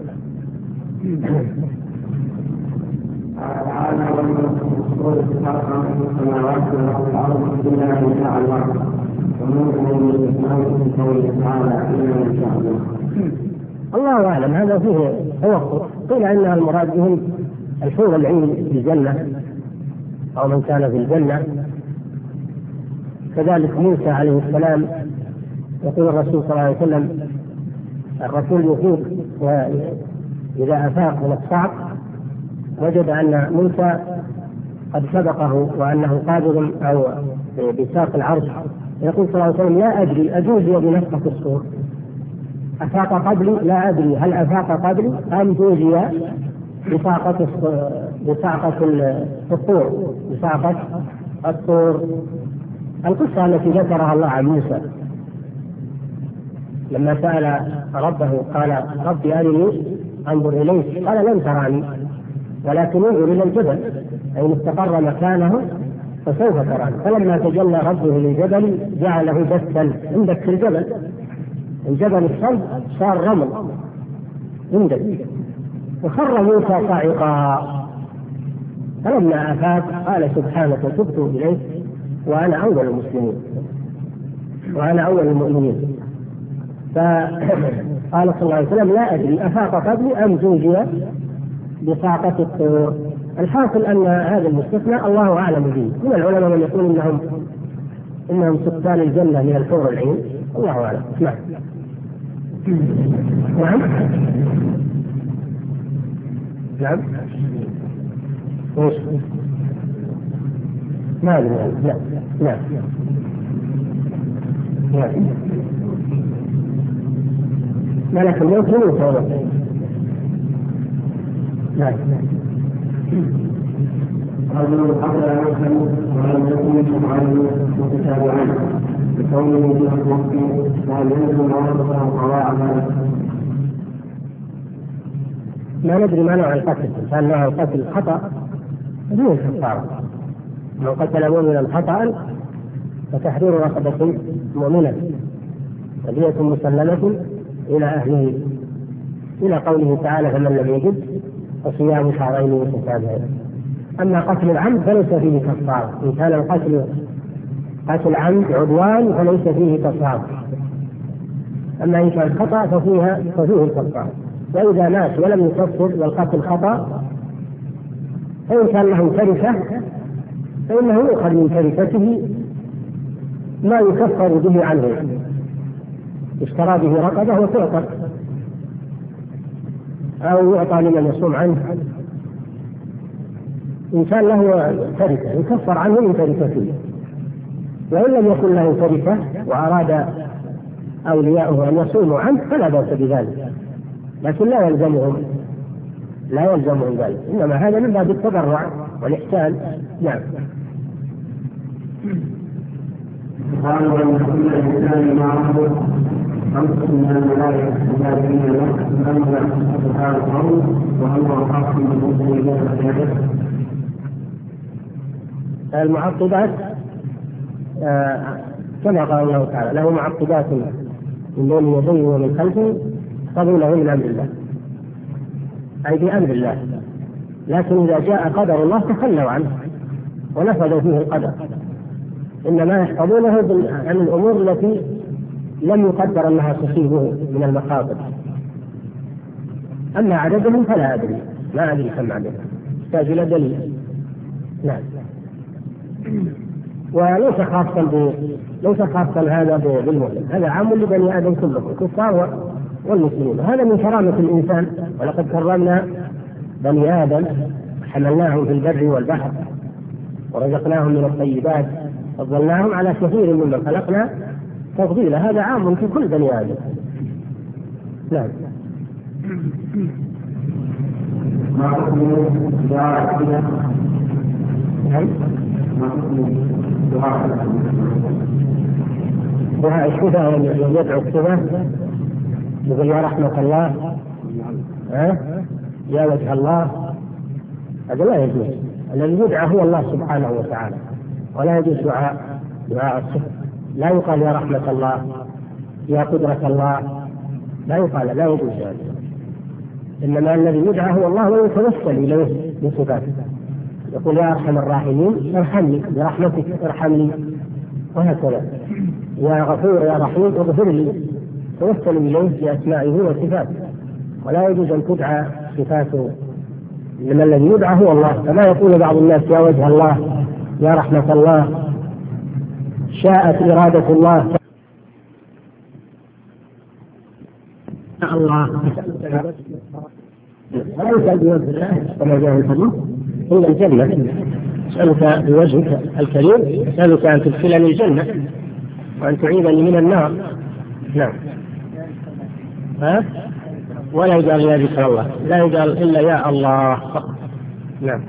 الله أعلم، هذا فيه توقف. قيل إنها المراد بهم الحور العين في الجنة أو من كان في الجنة. كذلك موسى عليه السلام يقول الرسول صلى الله عليه وسلم الرسول يفيق وإذا أفاق من الصعق وجد أن موسى قد سبقه وأنه قادر أو بساق العرش، يقول صلى الله عليه وسلم لا أدري أجوزي بنفخة الصور، أفاق قبلي لا أدري هل أفاق قبلي أم جوزي بساقة بساقة الطور بساقة الطور. القصة التي ذكرها الله عن موسى لما سأل ربه قال ربي أرني أنظر إليك، قال لن تراني ولكن انظر إلى الجبل أي استقر مكانه فسوف تراني. فلما تجلى ربه للجبل جعله دكا عندك في الجبل، الجبل الصلب صار رمل عندك، وخر موسى صاعقا. فلما أفاق قال سبحانك تبت إليك وأنا أول المسلمين وأنا أول المؤمنين. فقال صلى الله عليه وسلم لا أدري أفاق قبلي أم زوجي بساقة الطور. الحاصل أن هذا المستثنى الله أعلم به. من العلماء من يقول إنهم إنهم سكان الجنة من الحور العين، الله أعلم. نعم. نعم. نعم. ايش؟ ما ادري. لا لا لا ملك الموت يموت هذا. لا رجل قبل أن يفهم ولم يكن يفعل متتابعا بكونه في الوقت وهل يلزم عرضه القضاء ذلك؟ ما ندري ما نوع القتل، كان نوع القتل خطأ دون كفارة. لو قتل مؤمنا خطأ فتحرير رقبة مؤمنة ودية مسلمة إلى أهله، إلى قوله تعالى فمن لم يجد فصيام شهرين متتابعين. أما قتل العمد فليس فيه كفارة، إن كان القتل قتل عمد عدوان فليس فيه كفارة، أما إن كان خطأ ففيها ففيه الكفارة. وإذا مات ولم يكفر والقتل خطأ فإن كان له تركة فإنه يؤخذ من تركته ما يكفر به عنه، اشترى به رقبة وتعتق، أو يعطى لمن يصوم عنه. إن كان له تركة يكفر عنه من تركته، وإن لم يكن له تركة وأراد أولياؤه أن يصوموا عنه فلا بأس بذلك، لكن لا يلزمهم لا يلزمهم ذلك، إنما هذا من باب التبرع والإحسان. نعم. قال وإن كل إنسان معه خمس من الملائكة الذين أنزل سبحانه القول وهو خاص بالمسلمين. المعقبات آه كما قال الله تعالى له معقبات من بين يديه ومن خلفه قبله من أمر الله، أي بأمر الله، لكن إذا جاء قدر الله تخلوا عنه ونفذوا فيه القدر، إنما يحفظونه عن الأمور التي لم يقدر أنها تصيبه من المخاطر. أما عددهم فلا أدري، ما أدري كم عددهم، يحتاج إلى دليل. نعم. وليس خاصا ب... ليس خاصا هذا بالمؤمن، هذا عام لبني آدم كلهم الكفار والمسلمين. هذا من كرامة الإنسان، ولقد كرمنا بني آدم حملناهم في البر والبحر ورزقناهم من الطيبات فضلناهم على كثير ممن خلقنا تفضيلا. هذا عام في كل بني آدم. نعم. ما حكم دعاء كذا؟ نعم. ما حكم دعاء دعاء الشفاء يدعو الشفاء يقول يا رحمة الله، ها يا وجه الله، هذا لا يجوز. الذي يدعى هو الله سبحانه وتعالى، ولا يجوز دعاء دعاء الشفاء. لا يقال يا رحمة الله، يا قدرة الله، لا يقال، لا يجوز ذلك. إنما الذي يدعى هو الله ويتوسل إليه بصفاته، يقول يا أرحم الراحمين ارحمني برحمتك ارحمني، وهكذا يا غفور يا رحيم اغفر لي، توسل إليه بأسمائه وصفاته. ولا يجوز أن تدعى صفاته، إنما الذي يدعى هو الله. كما يقول بعض الناس يا وجه الله، يا رحمة الله، شاءت إرادة الله، الله لا يسأل بوجه الله كما جاء الحديث إلا الجنة. أسألك بوجهك الكريم، أسألك أن تدخلني الجنة وأن تعيذني من النار. نعم. ها؟ ولا يقال يا ذكر الله، لا يقال إلا يا الله فقط. نعم.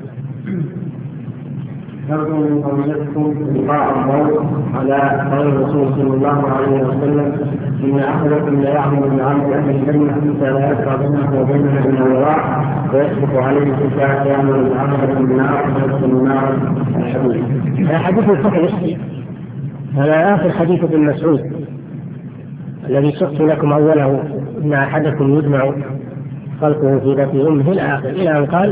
نرجو من قولكم لقاء الله على قول الرسول صلى الله عليه وسلم إن أحدكم لا يعمل بعمل أهل الجنة حتى لا يبقى بينه وبينها إلا ذراع ويسبق عليه الكتاب يعمل بعمل النار ويدخل النار الحديث. هذا حديث صحيح، هذا آخر حديث ابن مسعود الذي سقت لكم أوله إن أحدكم يجمع خلقه في بطن أمه إلى آخر، إلى أن قال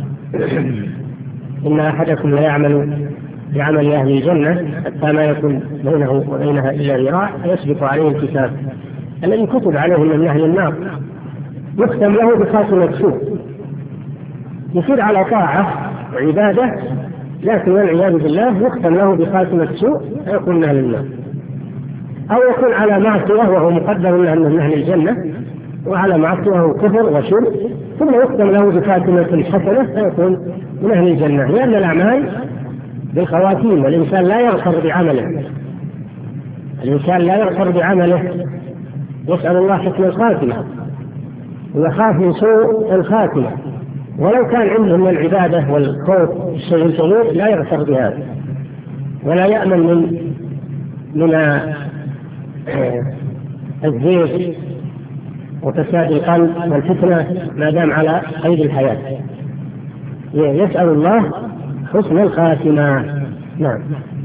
إن أحدكم لا يعمل بعمل أهل الجنة حتى ما يكون بينه وبينها إلا ذراع فيسبق عليه الكتاب الذي كتب عليه من أهل النار، يختم له بخاتمة سوء، يصير على طاعة وعبادة، لكن والعياذ بالله يختم له بخاتمة سوء فيكون من أهل النار، أو يكون على معصية وهو مقدر له من أهل الجنة، وعلى معصية وهو كفر وشرك، ثم يختم له بخاتمة حسنة فيكون من أهل الجنة. لأن الأعمال بالخواتيم، والإنسان لا يغفر بعمله، الإنسان لا يغفر بعمله، يسأل الله حسن الخاتمة ويخاف من سوء الخاتمة، ولو كان عنده من العبادة والخوف الشيء الكبير لا يغفر بهذا، ولا يأمن من من الزيغ وفساد القلب والفتنة ما دام على قيد الحياة. يسأل الله حسن الخاتمة. نعم.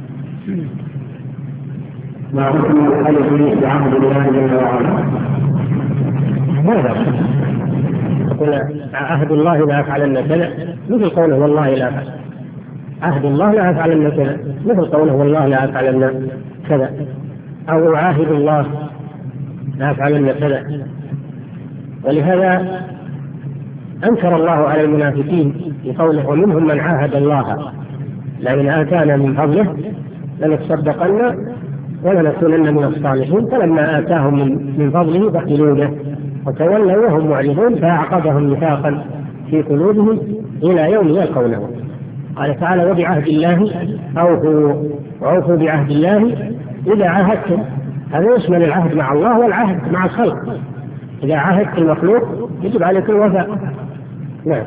ما حكم الحلف بعهد الله جل وعلا؟ ماذا يقول عهد الله لا أفعلن كذا مثل قوله والله لا أفعل، عهد الله لا أفعلن كذا مثل قوله والله لا أفعلن كذا، أو عاهد الله لا أفعلن كذا. ولهذا أنكر الله على المنافقين بقوله ومنهم من عاهد الله لئن آتانا من فضله لنتصدقن ولنكونن من الصالحين، فلما آتاهم من فضله بخلوا به وتولوا وهم معرضون فأعقبهم نفاقا في قلوبهم إلى يوم يلقونه. قال تعالى وبعهد الله أوفوا وأوفوا بعهد الله إذا عاهدتم. هذا يشمل العهد مع الله والعهد مع الخلق. إذا عاهدت المخلوق يجب عليك الوفاء. نعم.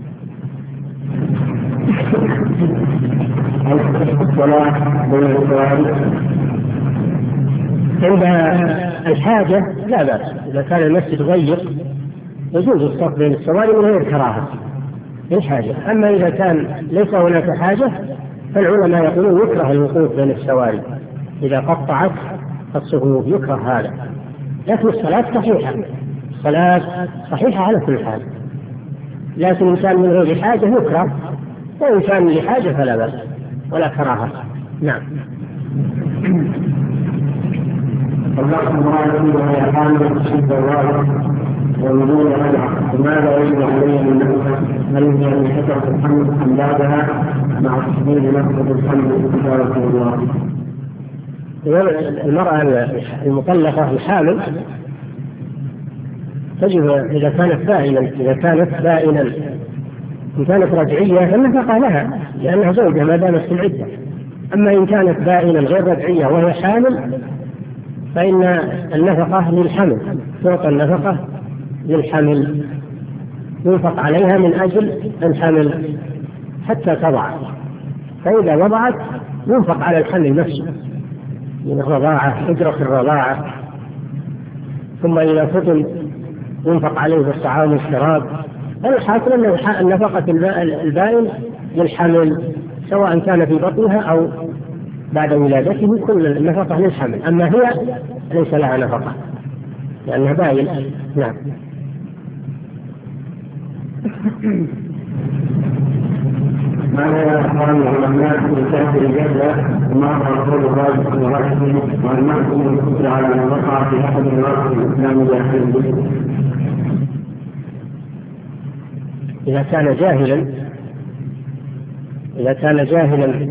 عند الحاجة لا بأس، إذا كان المسجد ضيق يجوز الصف بين السواري من غير كراهة الحاجة. أما إذا كان ليس هناك حاجة فالعلماء يقولون يكره الوقوف بين السواري إذا قطعت الصفوف، يكره هذا. لكن الصلاة صحيحة، الصلاة صحيحة على كل حال، لكن إن كان من غير حاجة يكره، وإن كان لحاجة فلا بأس ولا كراهة. نعم. الله سبحانه وتعالى يقول تشد الراية ويقول لماذا يجب عليه من نفسه هل هي من كثرة الحمد أم بعدها مع تشديد نفسه الحمد بتجارة الله؟ المرأة المطلقة الحامل تجب إذا كانت بائنا إذا كانت بائنا إن كانت رجعية فالنفقة لها لأنها زوجة ما دامت في العدة. أما إن كانت بائنا غير رجعية وهي حامل فإن النفقة للحمل، تعطى النفقة للحمل، ينفق عليها من أجل الحمل حتى تضع، فإذا وضعت ينفق على الحمل نفسه من الرضاعة، أجرة الرضاعة، ثم إذا فطن ينفق عليه بالطعام والشراب. الحاصل أن النفقة البائن للحمل سواء كان في بطنها أو بعد ولادته، كل النفقة للحمل، أما هي ليس لها نفقة لأنها بائن. نعم. ماذا يفعل العلماء في كافر الجهل وما رسول الله صلى الله عليه وسلم والمحكم الكفر على من وقع في أحد الناس الإسلام داخل؟ إذا كان جاهلا إذا كان جاهلا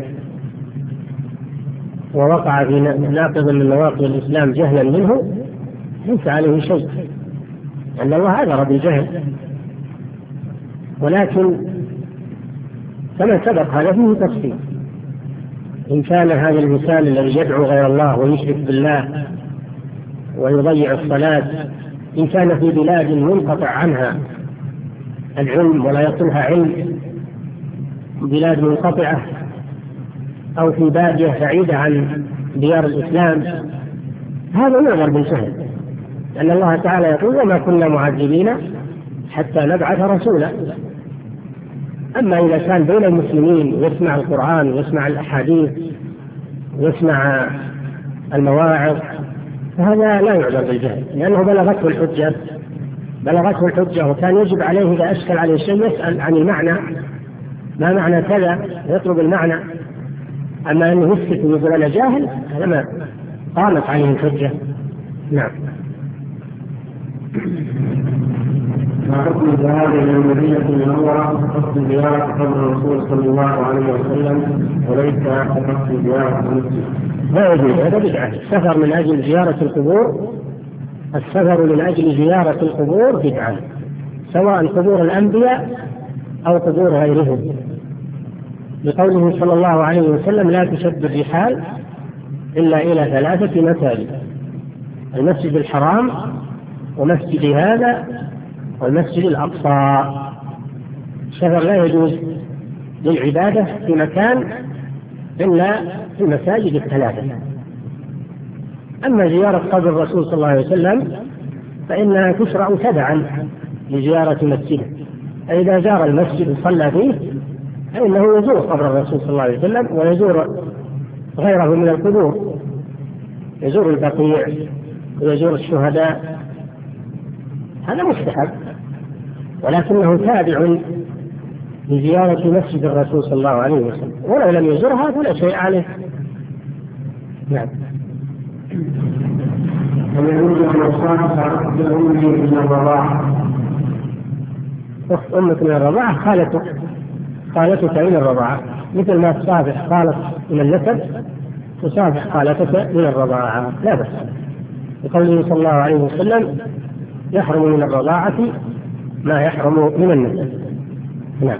ووقع في ناقض من نواقض الإسلام جهلا منه ليس عليه شيء، أن الله عذر بالجهل، ولكن كما سبق هذا فيه تفصيل. إن كان هذا الإنسان الذي يدعو غير الله ويشرك بالله ويضيع الصلاة، إن كان في بلاد منقطع عنها العلم ولا يصلها علم، بلاد منقطعة أو في بادية بعيدة عن ديار الإسلام، هذا يعذر بالجهل، لأن الله تعالى يقول وما كنا معذبين حتى نبعث رسولا. أما إذا كان بين المسلمين ويسمع القرآن ويسمع الأحاديث ويسمع المواعظ فهذا لا يعذر بالجهل، لأنه بلغته الحجة بلغته الحجة وكان يجب عليه إذا أشكل عليه شيء يسأل عن المعنى، ما معنى كذا، يطلب المعنى. أما أنه يسكت ويقول أنا جاهل هذا ما قامت عليه الحجة. نعم. ما حكم الذهاب إلى المدينة المنورة قصد زيارة قبر الرسول صلى الله عليه وسلم وليس قصد زيارة المسجد؟ لا يجوز، هذا بدعة. السفر من أجل زيارة القبور السفر من أجل زيارة القبور بدعة، سواء قبور الأنبياء أو قبور غيرهم، لقوله صلى الله عليه وسلم لا تشد الرحال إلا إلى ثلاثة مساجد: المسجد الحرام ومسجد هذا والمسجد الأقصى. السفر لا يجوز للعبادة في مكان إلا في المساجد الثلاثة. أما زيارة قبر الرسول صلى الله عليه وسلم فإنها تشرع تبعا لزيارة مسجده، فإذا زار المسجد وصلى فيه فإنه يزور قبر الرسول صلى الله عليه وسلم ويزور غيره من القبور، يزور البقيع ويزور الشهداء، هذا مستحب، ولكنه تابع لزيارة مسجد الرسول صلى الله عليه وسلم، ولو لم يزورها فلا شيء عليه. نعم. هل يجوز أن يصاحب أمه إلى الرضاعة أخت أمك من الرضاعة خالتك خالتك من الرضاعة، مثل ما تصافح خالك من النسب تصافح خالتك من الرضاعة لا بأس. يقول صلى الله عليه وسلم يحرم من الرضاعة ما يحرم من النسب. نعم.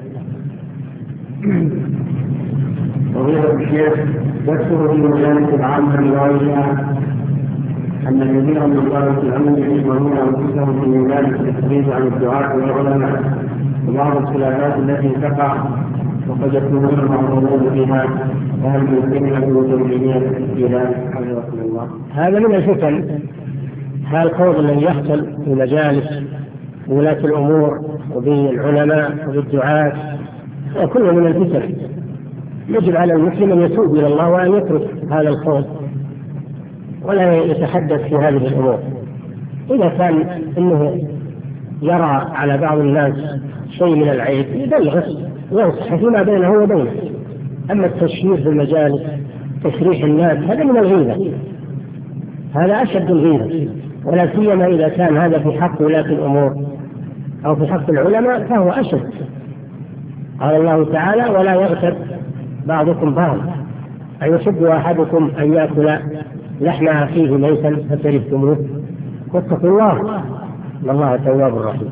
وغير الشيخ يكثر في مجالس العامة لغيرها أن كثيرا من طلبة العلم يجمعون أنفسهم في مجالس التحديث عن الدعاة والعلماء وبعض الخلافات التي تقع وقد يكونون معروضون فيها، وهل يمكن أن يوجد في ذلك حفظكم الله؟ هذا من الفتن، هذا القول الذي يحصل في مجالس ولاة الأمور وبالعلماء وبالدعاة كله من الفتن. يجب على المسلم أن يتوب إلى الله وأن يترك هذا القول ولا يتحدث في هذه الأمور. إذا كان إنه يرى على بعض الناس شيء من العيب يبلغه وينصح فيما بينه وبينه. أما التشهير في المجالس تشريح الناس هذا من الغيبة، هذا أشد الغيبة، ولا سيما إذا كان هذا في حق ولاة الأمور أو في حق العلماء فهو أشد. قال الله تعالى ولا يغتب بعضكم بعض أيحب أحدكم أن يأكل لحم أخيه ميتا فكرهتموه واتقوا الله إن الله تواب رحيم.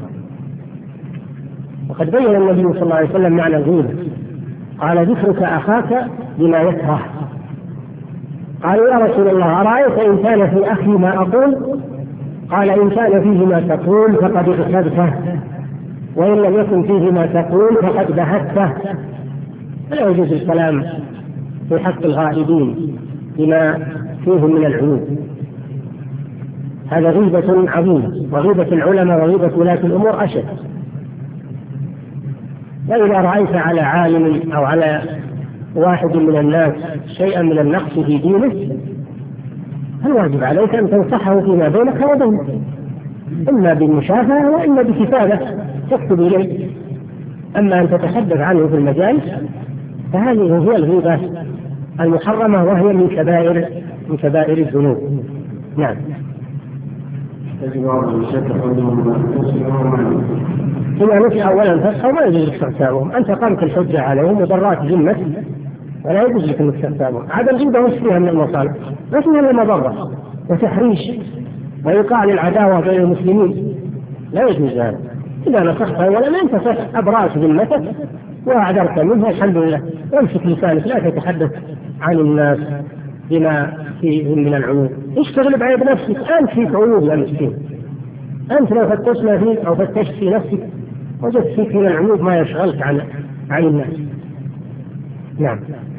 وقد بين النبي صلى الله عليه وسلم معنى الغيبة، قال ذكرك أخاك بما يكره. قالوا يا رسول الله أرأيت إن كان في أخي ما أقول؟ قال إن كان فيه ما تقول فقد اغتبته، وإن لم يكن فيه ما تقول فقد بهته. فلا يجوز الكلام في حق الغائبين بما فيهم من العيوب، هذا غيبة عظيمة، وغيبة العلماء وغيبة ولاة الأمور أشد. وإذا رأيت على عالم أو على واحد من الناس شيئا من النقص في دينه الواجب عليك أن تنصحه فيما بينك وبينه، إما بالمشافهة وإما بكتابة تكتب إليه. أما أن تتحدث عنه في المجالس فهذه هي الغيبة المحرمة، وهي من كبائر من كبائر الذنوب. نعم. إذا نسي أولا فسخوا ما يجوز لك تغتابهم، أنت قامت الحجة عليهم وضرات ذمتك ولا يجوز لك أن تغتابهم. عدم الغيبة وش فيها من المصالح؟ ما فيها إلا مضرة وتحريش وإيقاع للعداوة بين المسلمين، لا يجوز هذا. إذا نصحته ولم ينتصح أبرأت ذمتك وأعذرت منه الحمد لله، وامسك لسانك لا تتحدث عن الناس بما فيهم من العيوب. اشتغل بعيب نفسك، أنت فيك عيوب يا مسكين، أنت لو فتشنا فيك أو فتشت في نفسك وجدت فيك من العيوب ما يشغلك عن عن الناس. نعم.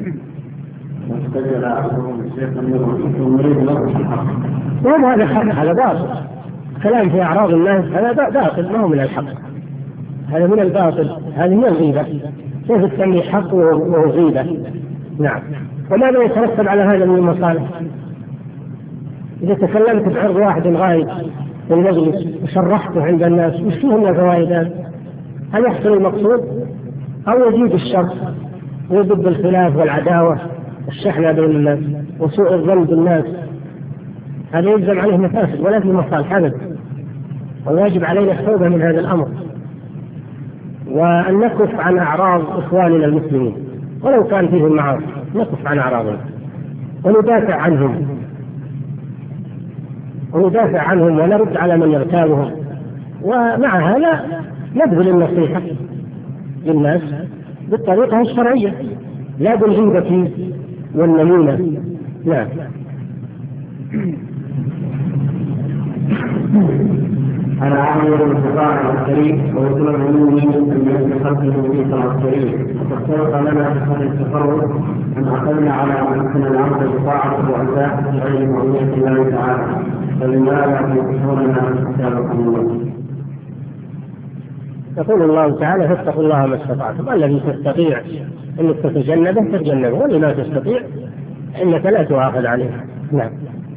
وهم هذا حق، هذا باطل. كلام في أعراض الناس هذا باطل، ما هو من الحق، هذا من الباطل، هذه من الغيبة. كيف تسمي حق وهو غيبة؟ نعم. وماذا يترتب على هذا من المصالح؟ إذا تكلمت بعرض واحد غايب في المجلس وشرحته عند الناس وش فيه من الفوائد؟ هل يحصل المقصود أو يزيد الشر ويضد الخلاف والعداوة والشحنة بين الناس وسوء الظن بالناس؟ هذا يلزم عليه مفاسد ولا في مصالح أبدا، ويجب علينا التوبة من هذا الأمر وأن نكف عن أعراض إخواننا المسلمين ولو كان فيهم معاصي، نكف عن أعراضهم وندافع عنهم وندافع عنهم ونرد على من يغتابهم، ومع هذا نبذل النصيحة للناس بالطريقة الشرعية لا بالغيبة والنميمة. نعم. أنا أعمل بالقطاع الكريم ويكون المؤمن أن يتخذ في صلاة الكريم، وقد سبق لنا في هذا التفرد أن أخذنا على أن العبد بطاعة الرؤساء في غير معصية الله تعالى، فلماذا تنصحوننا كتابكم الله؟ يقول الله تعالى فاتقوا الله ما استطعتم، الذي تستطيع أنك تتجنبه تتجنبه، والذي لا تستطيع إنك لا تؤاخذ عليه. نعم.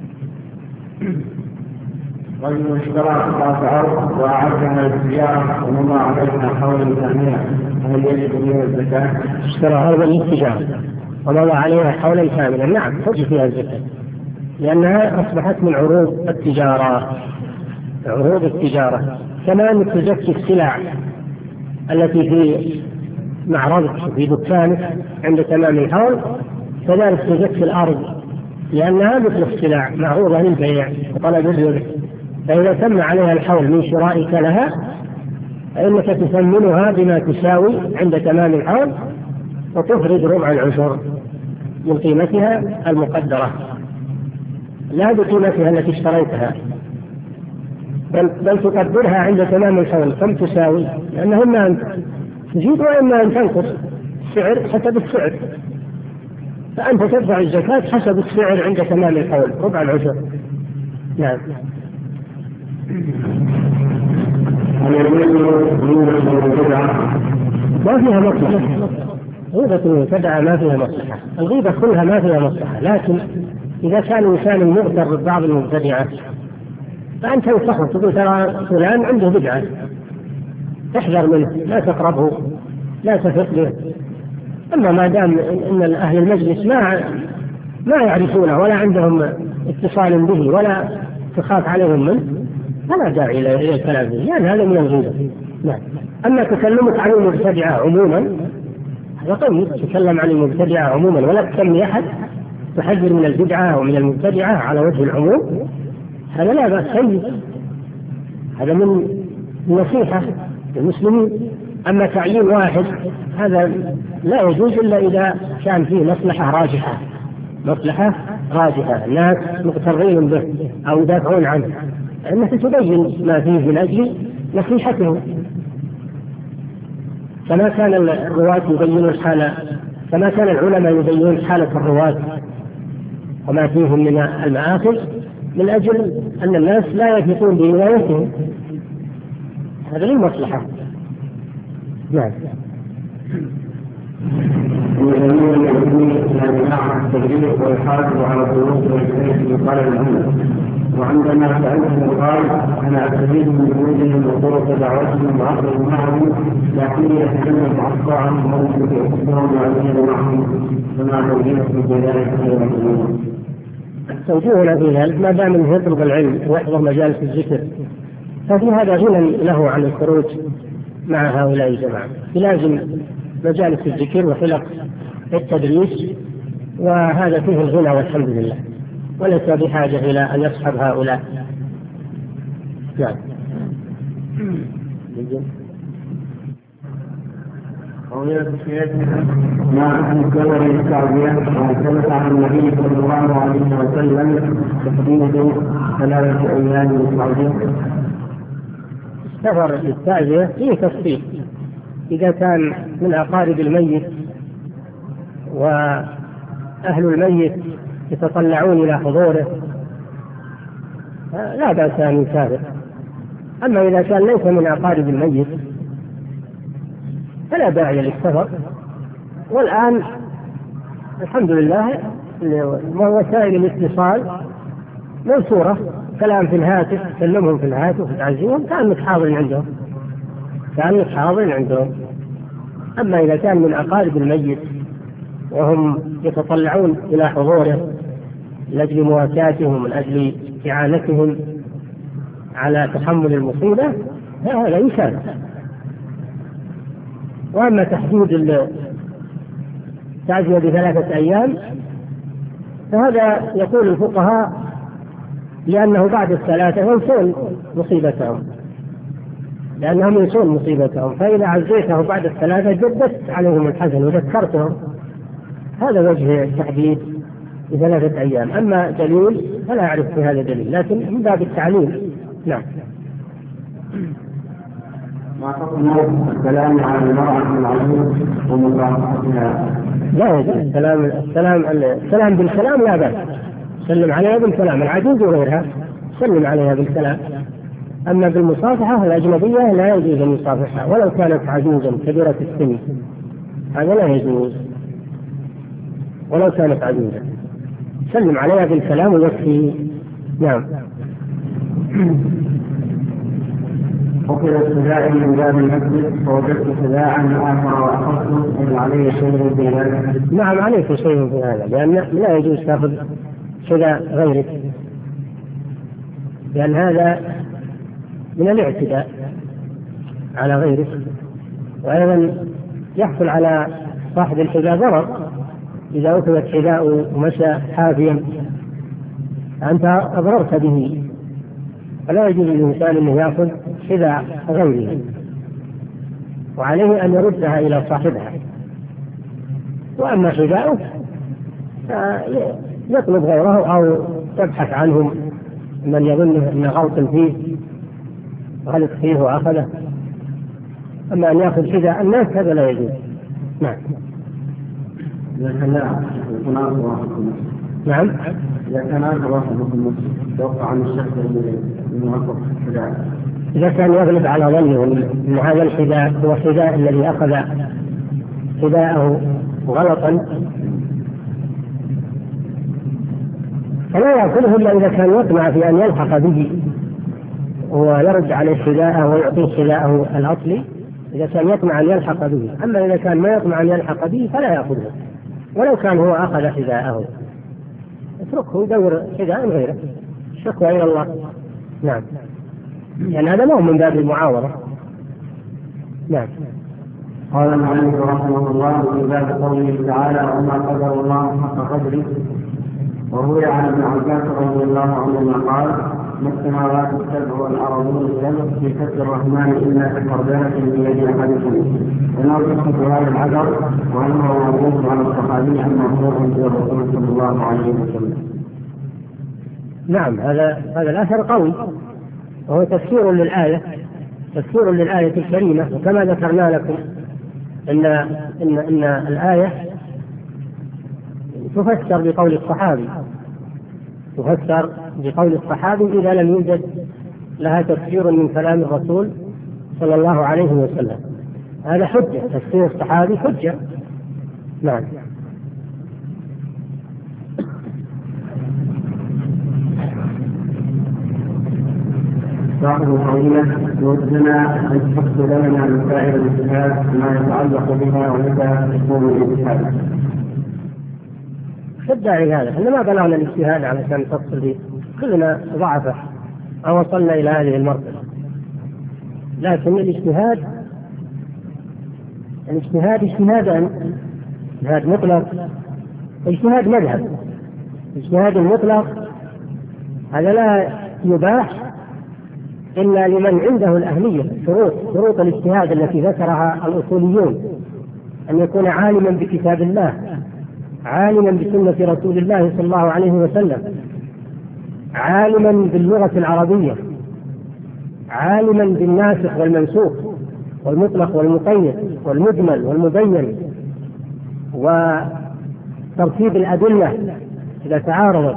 رجل اشترى قطعة أرض وأعدها للتجارة ومضى عليها حول ثانية، هل يجب فيها الزكاة؟ اشترى أرضا للتجارة ومضى عليها حولا كاملا، نعم تجب فيها الزكاة، لأنها أصبحت من عروض التجارة، عروض التجارة، كما أنك تزكي السلع التي في معرضك في دكانك عند تمام الحول كذلك تزك في الأرض، لأنها مثل السلع معروضة للبيع وطلب الربح، فإذا تم عليها الحول من شرائك لها فإنك تثمنها بما تساوي عند تمام الحول وتفرد ربع العشر من قيمتها المقدرة، لا بقيمتها التي اشتريتها، بل, بل تقدرها عند تمام الحول كم تساوي، لأنه إما أن تزيد وإما أن تنقص السعر حسب السعر، فأنت تدفع الزكاة حسب السعر عند تمام الحول ربع العشر. نعم. ما فيها مصلحة، غيبة المبتدعة ما فيها مصلحة، الغيبة كلها ما فيها مصلحة، لكن إذا كان إنسان مغتر ببعض المبتدعات فأنت تنصحه تقول ترى فلان عنده بدعة احذر منه، لا تقربه، لا تثق به. أما ما دام إن أهل المجلس ما ما يعرفونه ولا عندهم اتصال به ولا تخاف عليهم منه فلا داعي إلى الكلام، يعني هذا من الغيبة. نعم. أما تكلمك عن المبتدعة عموما هذا طيب، تتكلم عن المبتدعة عموما ولا تسمي أحد، تحذر من البدعة ومن المبتدعة على وجه العموم، هذا لا بأس به، هذا من نصيحة للمسلمين. أما تعيين واحد هذا لا يجوز إلا إذا كان فيه مصلحة راجحة، مصلحة راجحة الناس مغترين به أو يدافعون عنه، أنك تبين ما فيه من أجل نصيحتهم، كما كان الرواة يبينون حالة، كما كان العلماء يبينون حالة الرواة وما فيهم من المآخذ من أجل أن الناس لا يثقون بروايتهم، هذا للمصلحة. نعم. ويحافظ على الظروف والكيف يقال العمل، وعندما سألهم قال أنا أستفيد من وجودهم وطرق دعوتهم وأخذ معهم، لكني أتكلم بأخطائهم وأثبت أخطائهم وأزيد معهم فما توجيه في ذلك خير الأمور. توجيهنا في ذلك ما دام انه يطلب العلم ويحضر مجالس الذكر ففي هذا غنى له عن الخروج مع هؤلاء الجماعة، يلازم مجالس الذكر وحلق التدريس، وهذا فيه الغنى والحمد لله، وليس بحاجة إلى أن يصحب هؤلاء. نعم. ما عن كبر التعبير وثبت عن النبي صلى الله عليه وسلم تحديد ثلاثة أيام للتعبير. سفر التعزية فيه تفصيل، إذا كان من أقارب الميت وأهل الميت يتطلعون إلى حضوره لا بأس أن يسافر، أما إذا كان ليس من أقارب الميت فلا داعي للسفر. والآن الحمد لله وسائل الاتصال منصورة، كلام في الهاتف، تكلمهم في الهاتف تعزيهم كأنك حاضر عندهم، كأنك حاضر عندهم. أما إذا كان من أقارب الميت وهم يتطلعون إلى حضوره من أجل مواساتهم من أجل إعانتهم على تحمل المصيبة فهذا يسافر. وأما تحديد التعزية بثلاثة أيام فهذا يقول الفقهاء لأنه بعد الثلاثة ينسون مصيبتهم، لأنهم ينسون مصيبتهم، فإذا عزيته بعد الثلاثة جدت عليهم الحزن وذكرتهم، هذا وجه التحديد بثلاثة أيام. أما دليل فلا أعرف في هذا دليل، لكن من باب التعليم. نعم. ما حكم الكلام عن المرأة العجوز ومصافحتها؟ لا يجوز السلام السلام السلام بالكلام لا بأس، سلم عليها بالكلام، العجوز وغيرها سلم عليها بالكلام. أما بالمصافحة الأجنبية لا يجوز أن يصافحها ولو كانت عجوزا كبيرة السن، هذا لا يجوز ولو كانت عجوزا، سلم عليها بالكلام ويكفي. نعم. وكل ابتداء من باب المسجد فوجدت ابتداء آخر وأخذته هل عليه شيء في هذا؟ نعم عليك شيء في هذا، لأن لا يجوز تأخذ كذا غيرك، لأن هذا من الاعتداء على غيرك. وأيضا يحصل على صاحب الحذاء ضرر إذا أخذت حذاءه ومشى حافيا أنت أضررت به، فلا يجوز للإنسان أنه يأخذ حذاء غيره، وعليه أن يردها إلى صاحبها. وأما حذاءه يطلب غيره أو يبحث عنهم من يظنه أن غلط فيه غلط فيه وأخذه. أما أن يأخذ حذاء الناس هذا لا يجوز. نعم. إذا كان نعم. إذا كان واحد منكم يوقع عن الشخص الذي أخذ حذاء، إذا كان يغلب على ظنه أن هذا الحذاء هو حذاء الذي أخذ حذاءه غلطا فلا يأخذه إلا إذا كان يطمع في أن يلحق به ويرد عليه حذاءه ويعطيه حذاءه الأصلي، إذا كان يطمع أن يلحق به. أما إذا كان ما يطمع أن يلحق به فلا يأخذه ولو كان هو أخذ حذاءه، اتركه يدور حذاء غيره، الشكوى إلى الله. نعم، لأن يعني هذا مو من باب المعاورة. نعم. قال المؤلف رحمه الله في باب قوله تعالى وما قدر الله حق قدره. وروي عن ابن عباس رضي الله عنهما قال ما السماوات السبع والأرضون السبع في كف الرحمن إلا كخردلة في يد أحدكم. وما قصة هذا العذر وهل هو موجود على الصحابي أم مرفوع إلى الرسول صلى الله عليه وسلم؟ نعم، هذا هذا الأثر قوي وهو تفسير للآية تفسير للآية الكريمة. وكما ذكرنا لكم إن إن إن الآية تفسر بقول الصحابي تفسر بقول الصحابي إذا لم يوجد لها تفسير من كلام الرسول صلى الله عليه وسلم. هذا حجة، تفسير الصحابي حجة. نعم. صاحب الفضيلة يوجدنا أن تفصل لنا مسائل الاجتهاد ما يتعلق بها ومتى تكون الاجتهاد. شو الداعي هذا؟ احنا ما بلغنا الاجتهاد علشان نفصل فيه، كلنا ضعفة أو وصلنا إلى هذه المرتبة. لكن الاجتهاد الاجتهاد اجتهادان، اجتهاد مطلق واجتهاد مذهب. الاجتهاد المطلق هذا لا يباح إلا لمن عنده الأهلية. شروط شروط الاجتهاد التي ذكرها الأصوليون أن يكون عالما بكتاب الله، عالما بسنة رسول الله صلى الله عليه وسلم، عالما باللغة العربية، عالما بالناسخ والمنسوخ والمطلق والمقيد والمجمل والمبين، وترتيب الأدلة إذا تعارضت.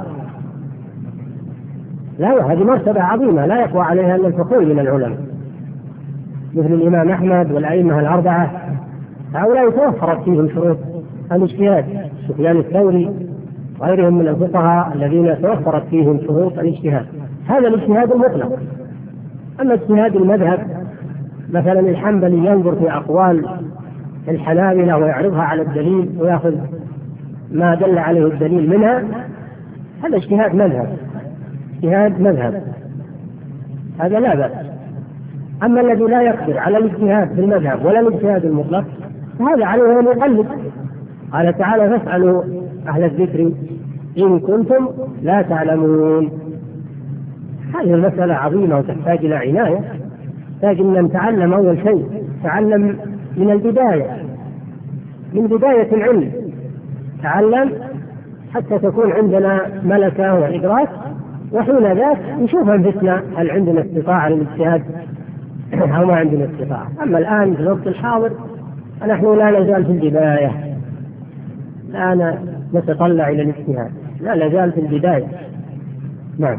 لا، هذه مرتبة عظيمة لا يقوى عليها إلا الفقيه من العلماء مثل الإمام أحمد والأئمة الأربعة. هؤلاء توفرت فيهم شروط الاجتهاد، سفيان الثوري وغيرهم من الفقهاء الذين توفرت فيهم شروط الاجتهاد. هذا الاجتهاد المطلق. أما اجتهاد المذهب مثلا الحنبلي ينظر في أقوال الحنابلة ويعرضها على الدليل ويأخذ ما دل عليه الدليل منها، هذا اجتهاد مذهب اجتهاد مذهب هذا لا بأس. أما الذي لا يقدر على الاجتهاد في المذهب ولا الاجتهاد المطلق فهذا عليه أن يقلد. قال تعالى فاسألوا أهل الذكر إن كنتم لا تعلمون. هذه المسألة عظيمة وتحتاج إلى عناية، تحتاج أن نتعلم أول شيء، تعلم من البداية، من بداية العلم تعلم حتى تكون عندنا ملكة وإدراك، وحين ذاك نشوف أنفسنا هل عندنا استطاعة للاجتهاد أو ما عندنا استطاعة. أما الآن في الوقت الحاضر نحن لا نزال في البداية، لا نتطلع إلى الاجتهاد، لا نزال في البداية. نعم.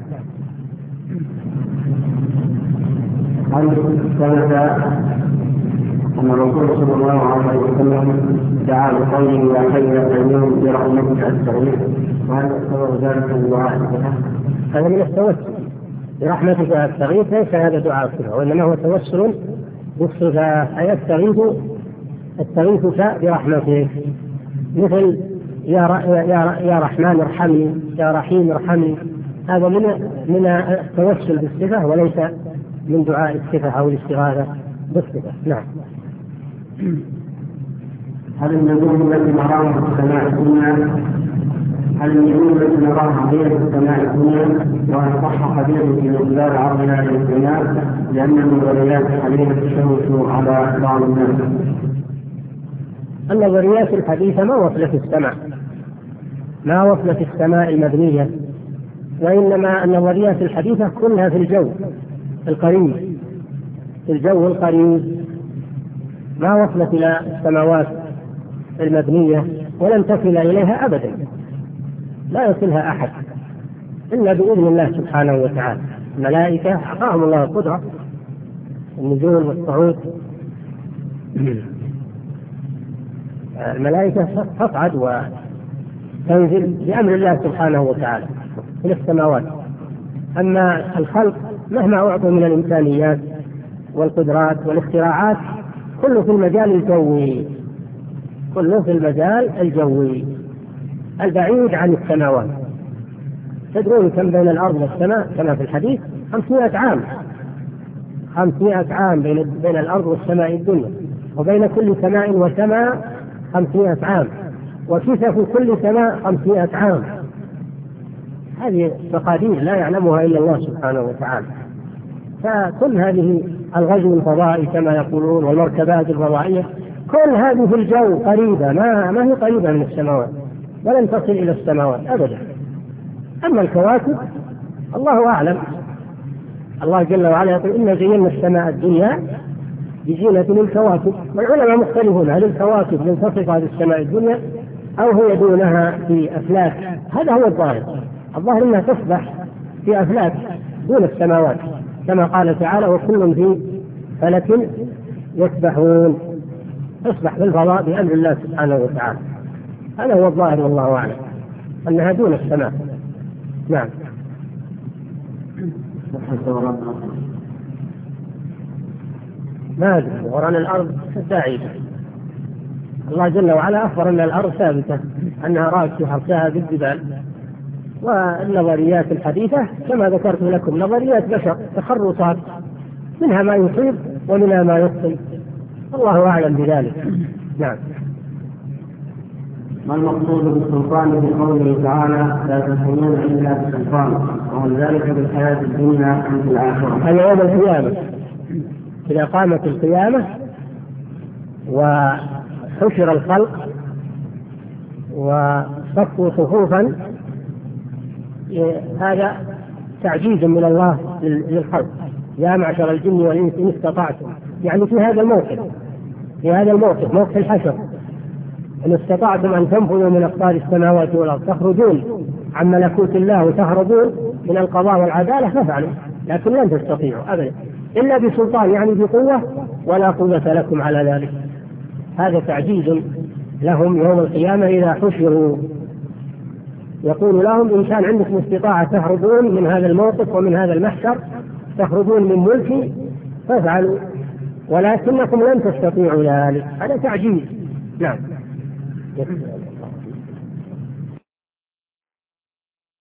هل ثبت أن الرسول صلى الله عليه وسلم دعا بقوله يا خير الأيام برحمتك أستغيث، وهل يعتبر ذلك من دعاء الصفة؟ هذا من التوسل برحمتك أستغيث، ليس هذا دعاء الصفة وإنما هو توسل بالصفة، أي أستغيث أستغيثك برحمتك، مثل يا يا يا رحمن ارحمني، يا رحيم ارحمني. هذا من من التوسل بالصفة وليس من دعاء الصفة أو الاستغاثة بالصفة. نعم. هل النجوم التي نراها في السماء الدنيا هل النجوم التي نراها هي في السماء الدنيا؟ وهل صح حديث في مقدار عرضها للسماء لأن النظريات الحديثة تشوش على بعض الناس؟ النظريات الحديثة ما وصلت السماء ما وصلت السماء المبنية، وإنما النظريات الحديثة كلها في الجو القريب في الجو القريب ما وصلت إلى السماوات المبنية ولن تصل إليها أبدا، لا يصلها أحد إلا بإذن الله سبحانه وتعالى. الملائكة أعطاهم الله القدرة النزول والصعود. الملائكة تصعد وتنزل بأمر الله سبحانه وتعالى إلى السماوات. أما الخلق مهما أعطوا من الإمكانيات والقدرات والاختراعات كله في المجال الجوي كله في المجال الجوي البعيد عن السماوات. تدرون كم بين الأرض والسماء كما في الحديث؟ خمسمائة عام خمسمائة عام بين, بين الأرض والسماء الدنيا، وبين كل سماء وسماء خمسمائة عام، وكسف كل سماء خمسمائة عام. هذه مقادير لا يعلمها إلا الله سبحانه وتعالى. فكل هذه الغزو الفضائي كما يقولون والمركبات الفضائية كل هذه في الجو قريبة، ما, ما هي قريبة من السماوات ولن تصل إلى السماوات أبدا. أما الكواكب الله أعلم. الله جل وعلا يقول إن زينا السماء الدنيا بزينة الكواكب، والعلماء مختلفون هل الكواكب منتصفة هذه السماء الدنيا أو هي دونها في أفلاك. هذا هو الظاهر. الظاهر أنها تسبح في أفلاك دون السماوات كما قال تعالى وكل في فلك يسبحون، تسبح في الفضاء بأمر الله سبحانه وتعالى. هذا هو الظاهر والله أعلم أنها دون السماء. نعم. ما أدري وران الأرض بعيدة. الله جل وعلا أخبر أن الأرض ثابتة أنها راسخة حرسها بالجبال. والنظريات الحديثة كما ذكرت لكم نظريات بشر تخرصات منها ما يصيب ومنها ما يخطئ، الله أعلم بذلك. نعم. ما المقصود بالسلطان بقوله تعالى لا تحكمون إلا بالسلطان، وذلك بالحياة الدنيا أم في الآخرة؟ هذا يوم القيامة إذا قامت القيامة وحشر الخلق وصفوا صفوفا، هذا تعجيز من الله للخلق. يا معشر الجن والإنس إن استطعتم، يعني في هذا الموقف في هذا الموقف موقف الحشر إن استطعتم أن تنفذوا من أقطار السماوات والأرض تخرجون عن ملكوت الله وتهربون من القضاء والعدالة فافعلوا، لكن لن تستطيعوا أبدا إلا بسلطان، يعني بقوة، ولا قوة لكم على ذلك. هذا تعجيز لهم يوم القيامة إذا حشروا. يقول لهم إن كان عندكم استطاعة تهربون من هذا الموقف ومن هذا المحشر تخرجون من ملكي فافعلوا، ولكنكم لن تستطيعوا ذلك. هذا تعجيز. نعم.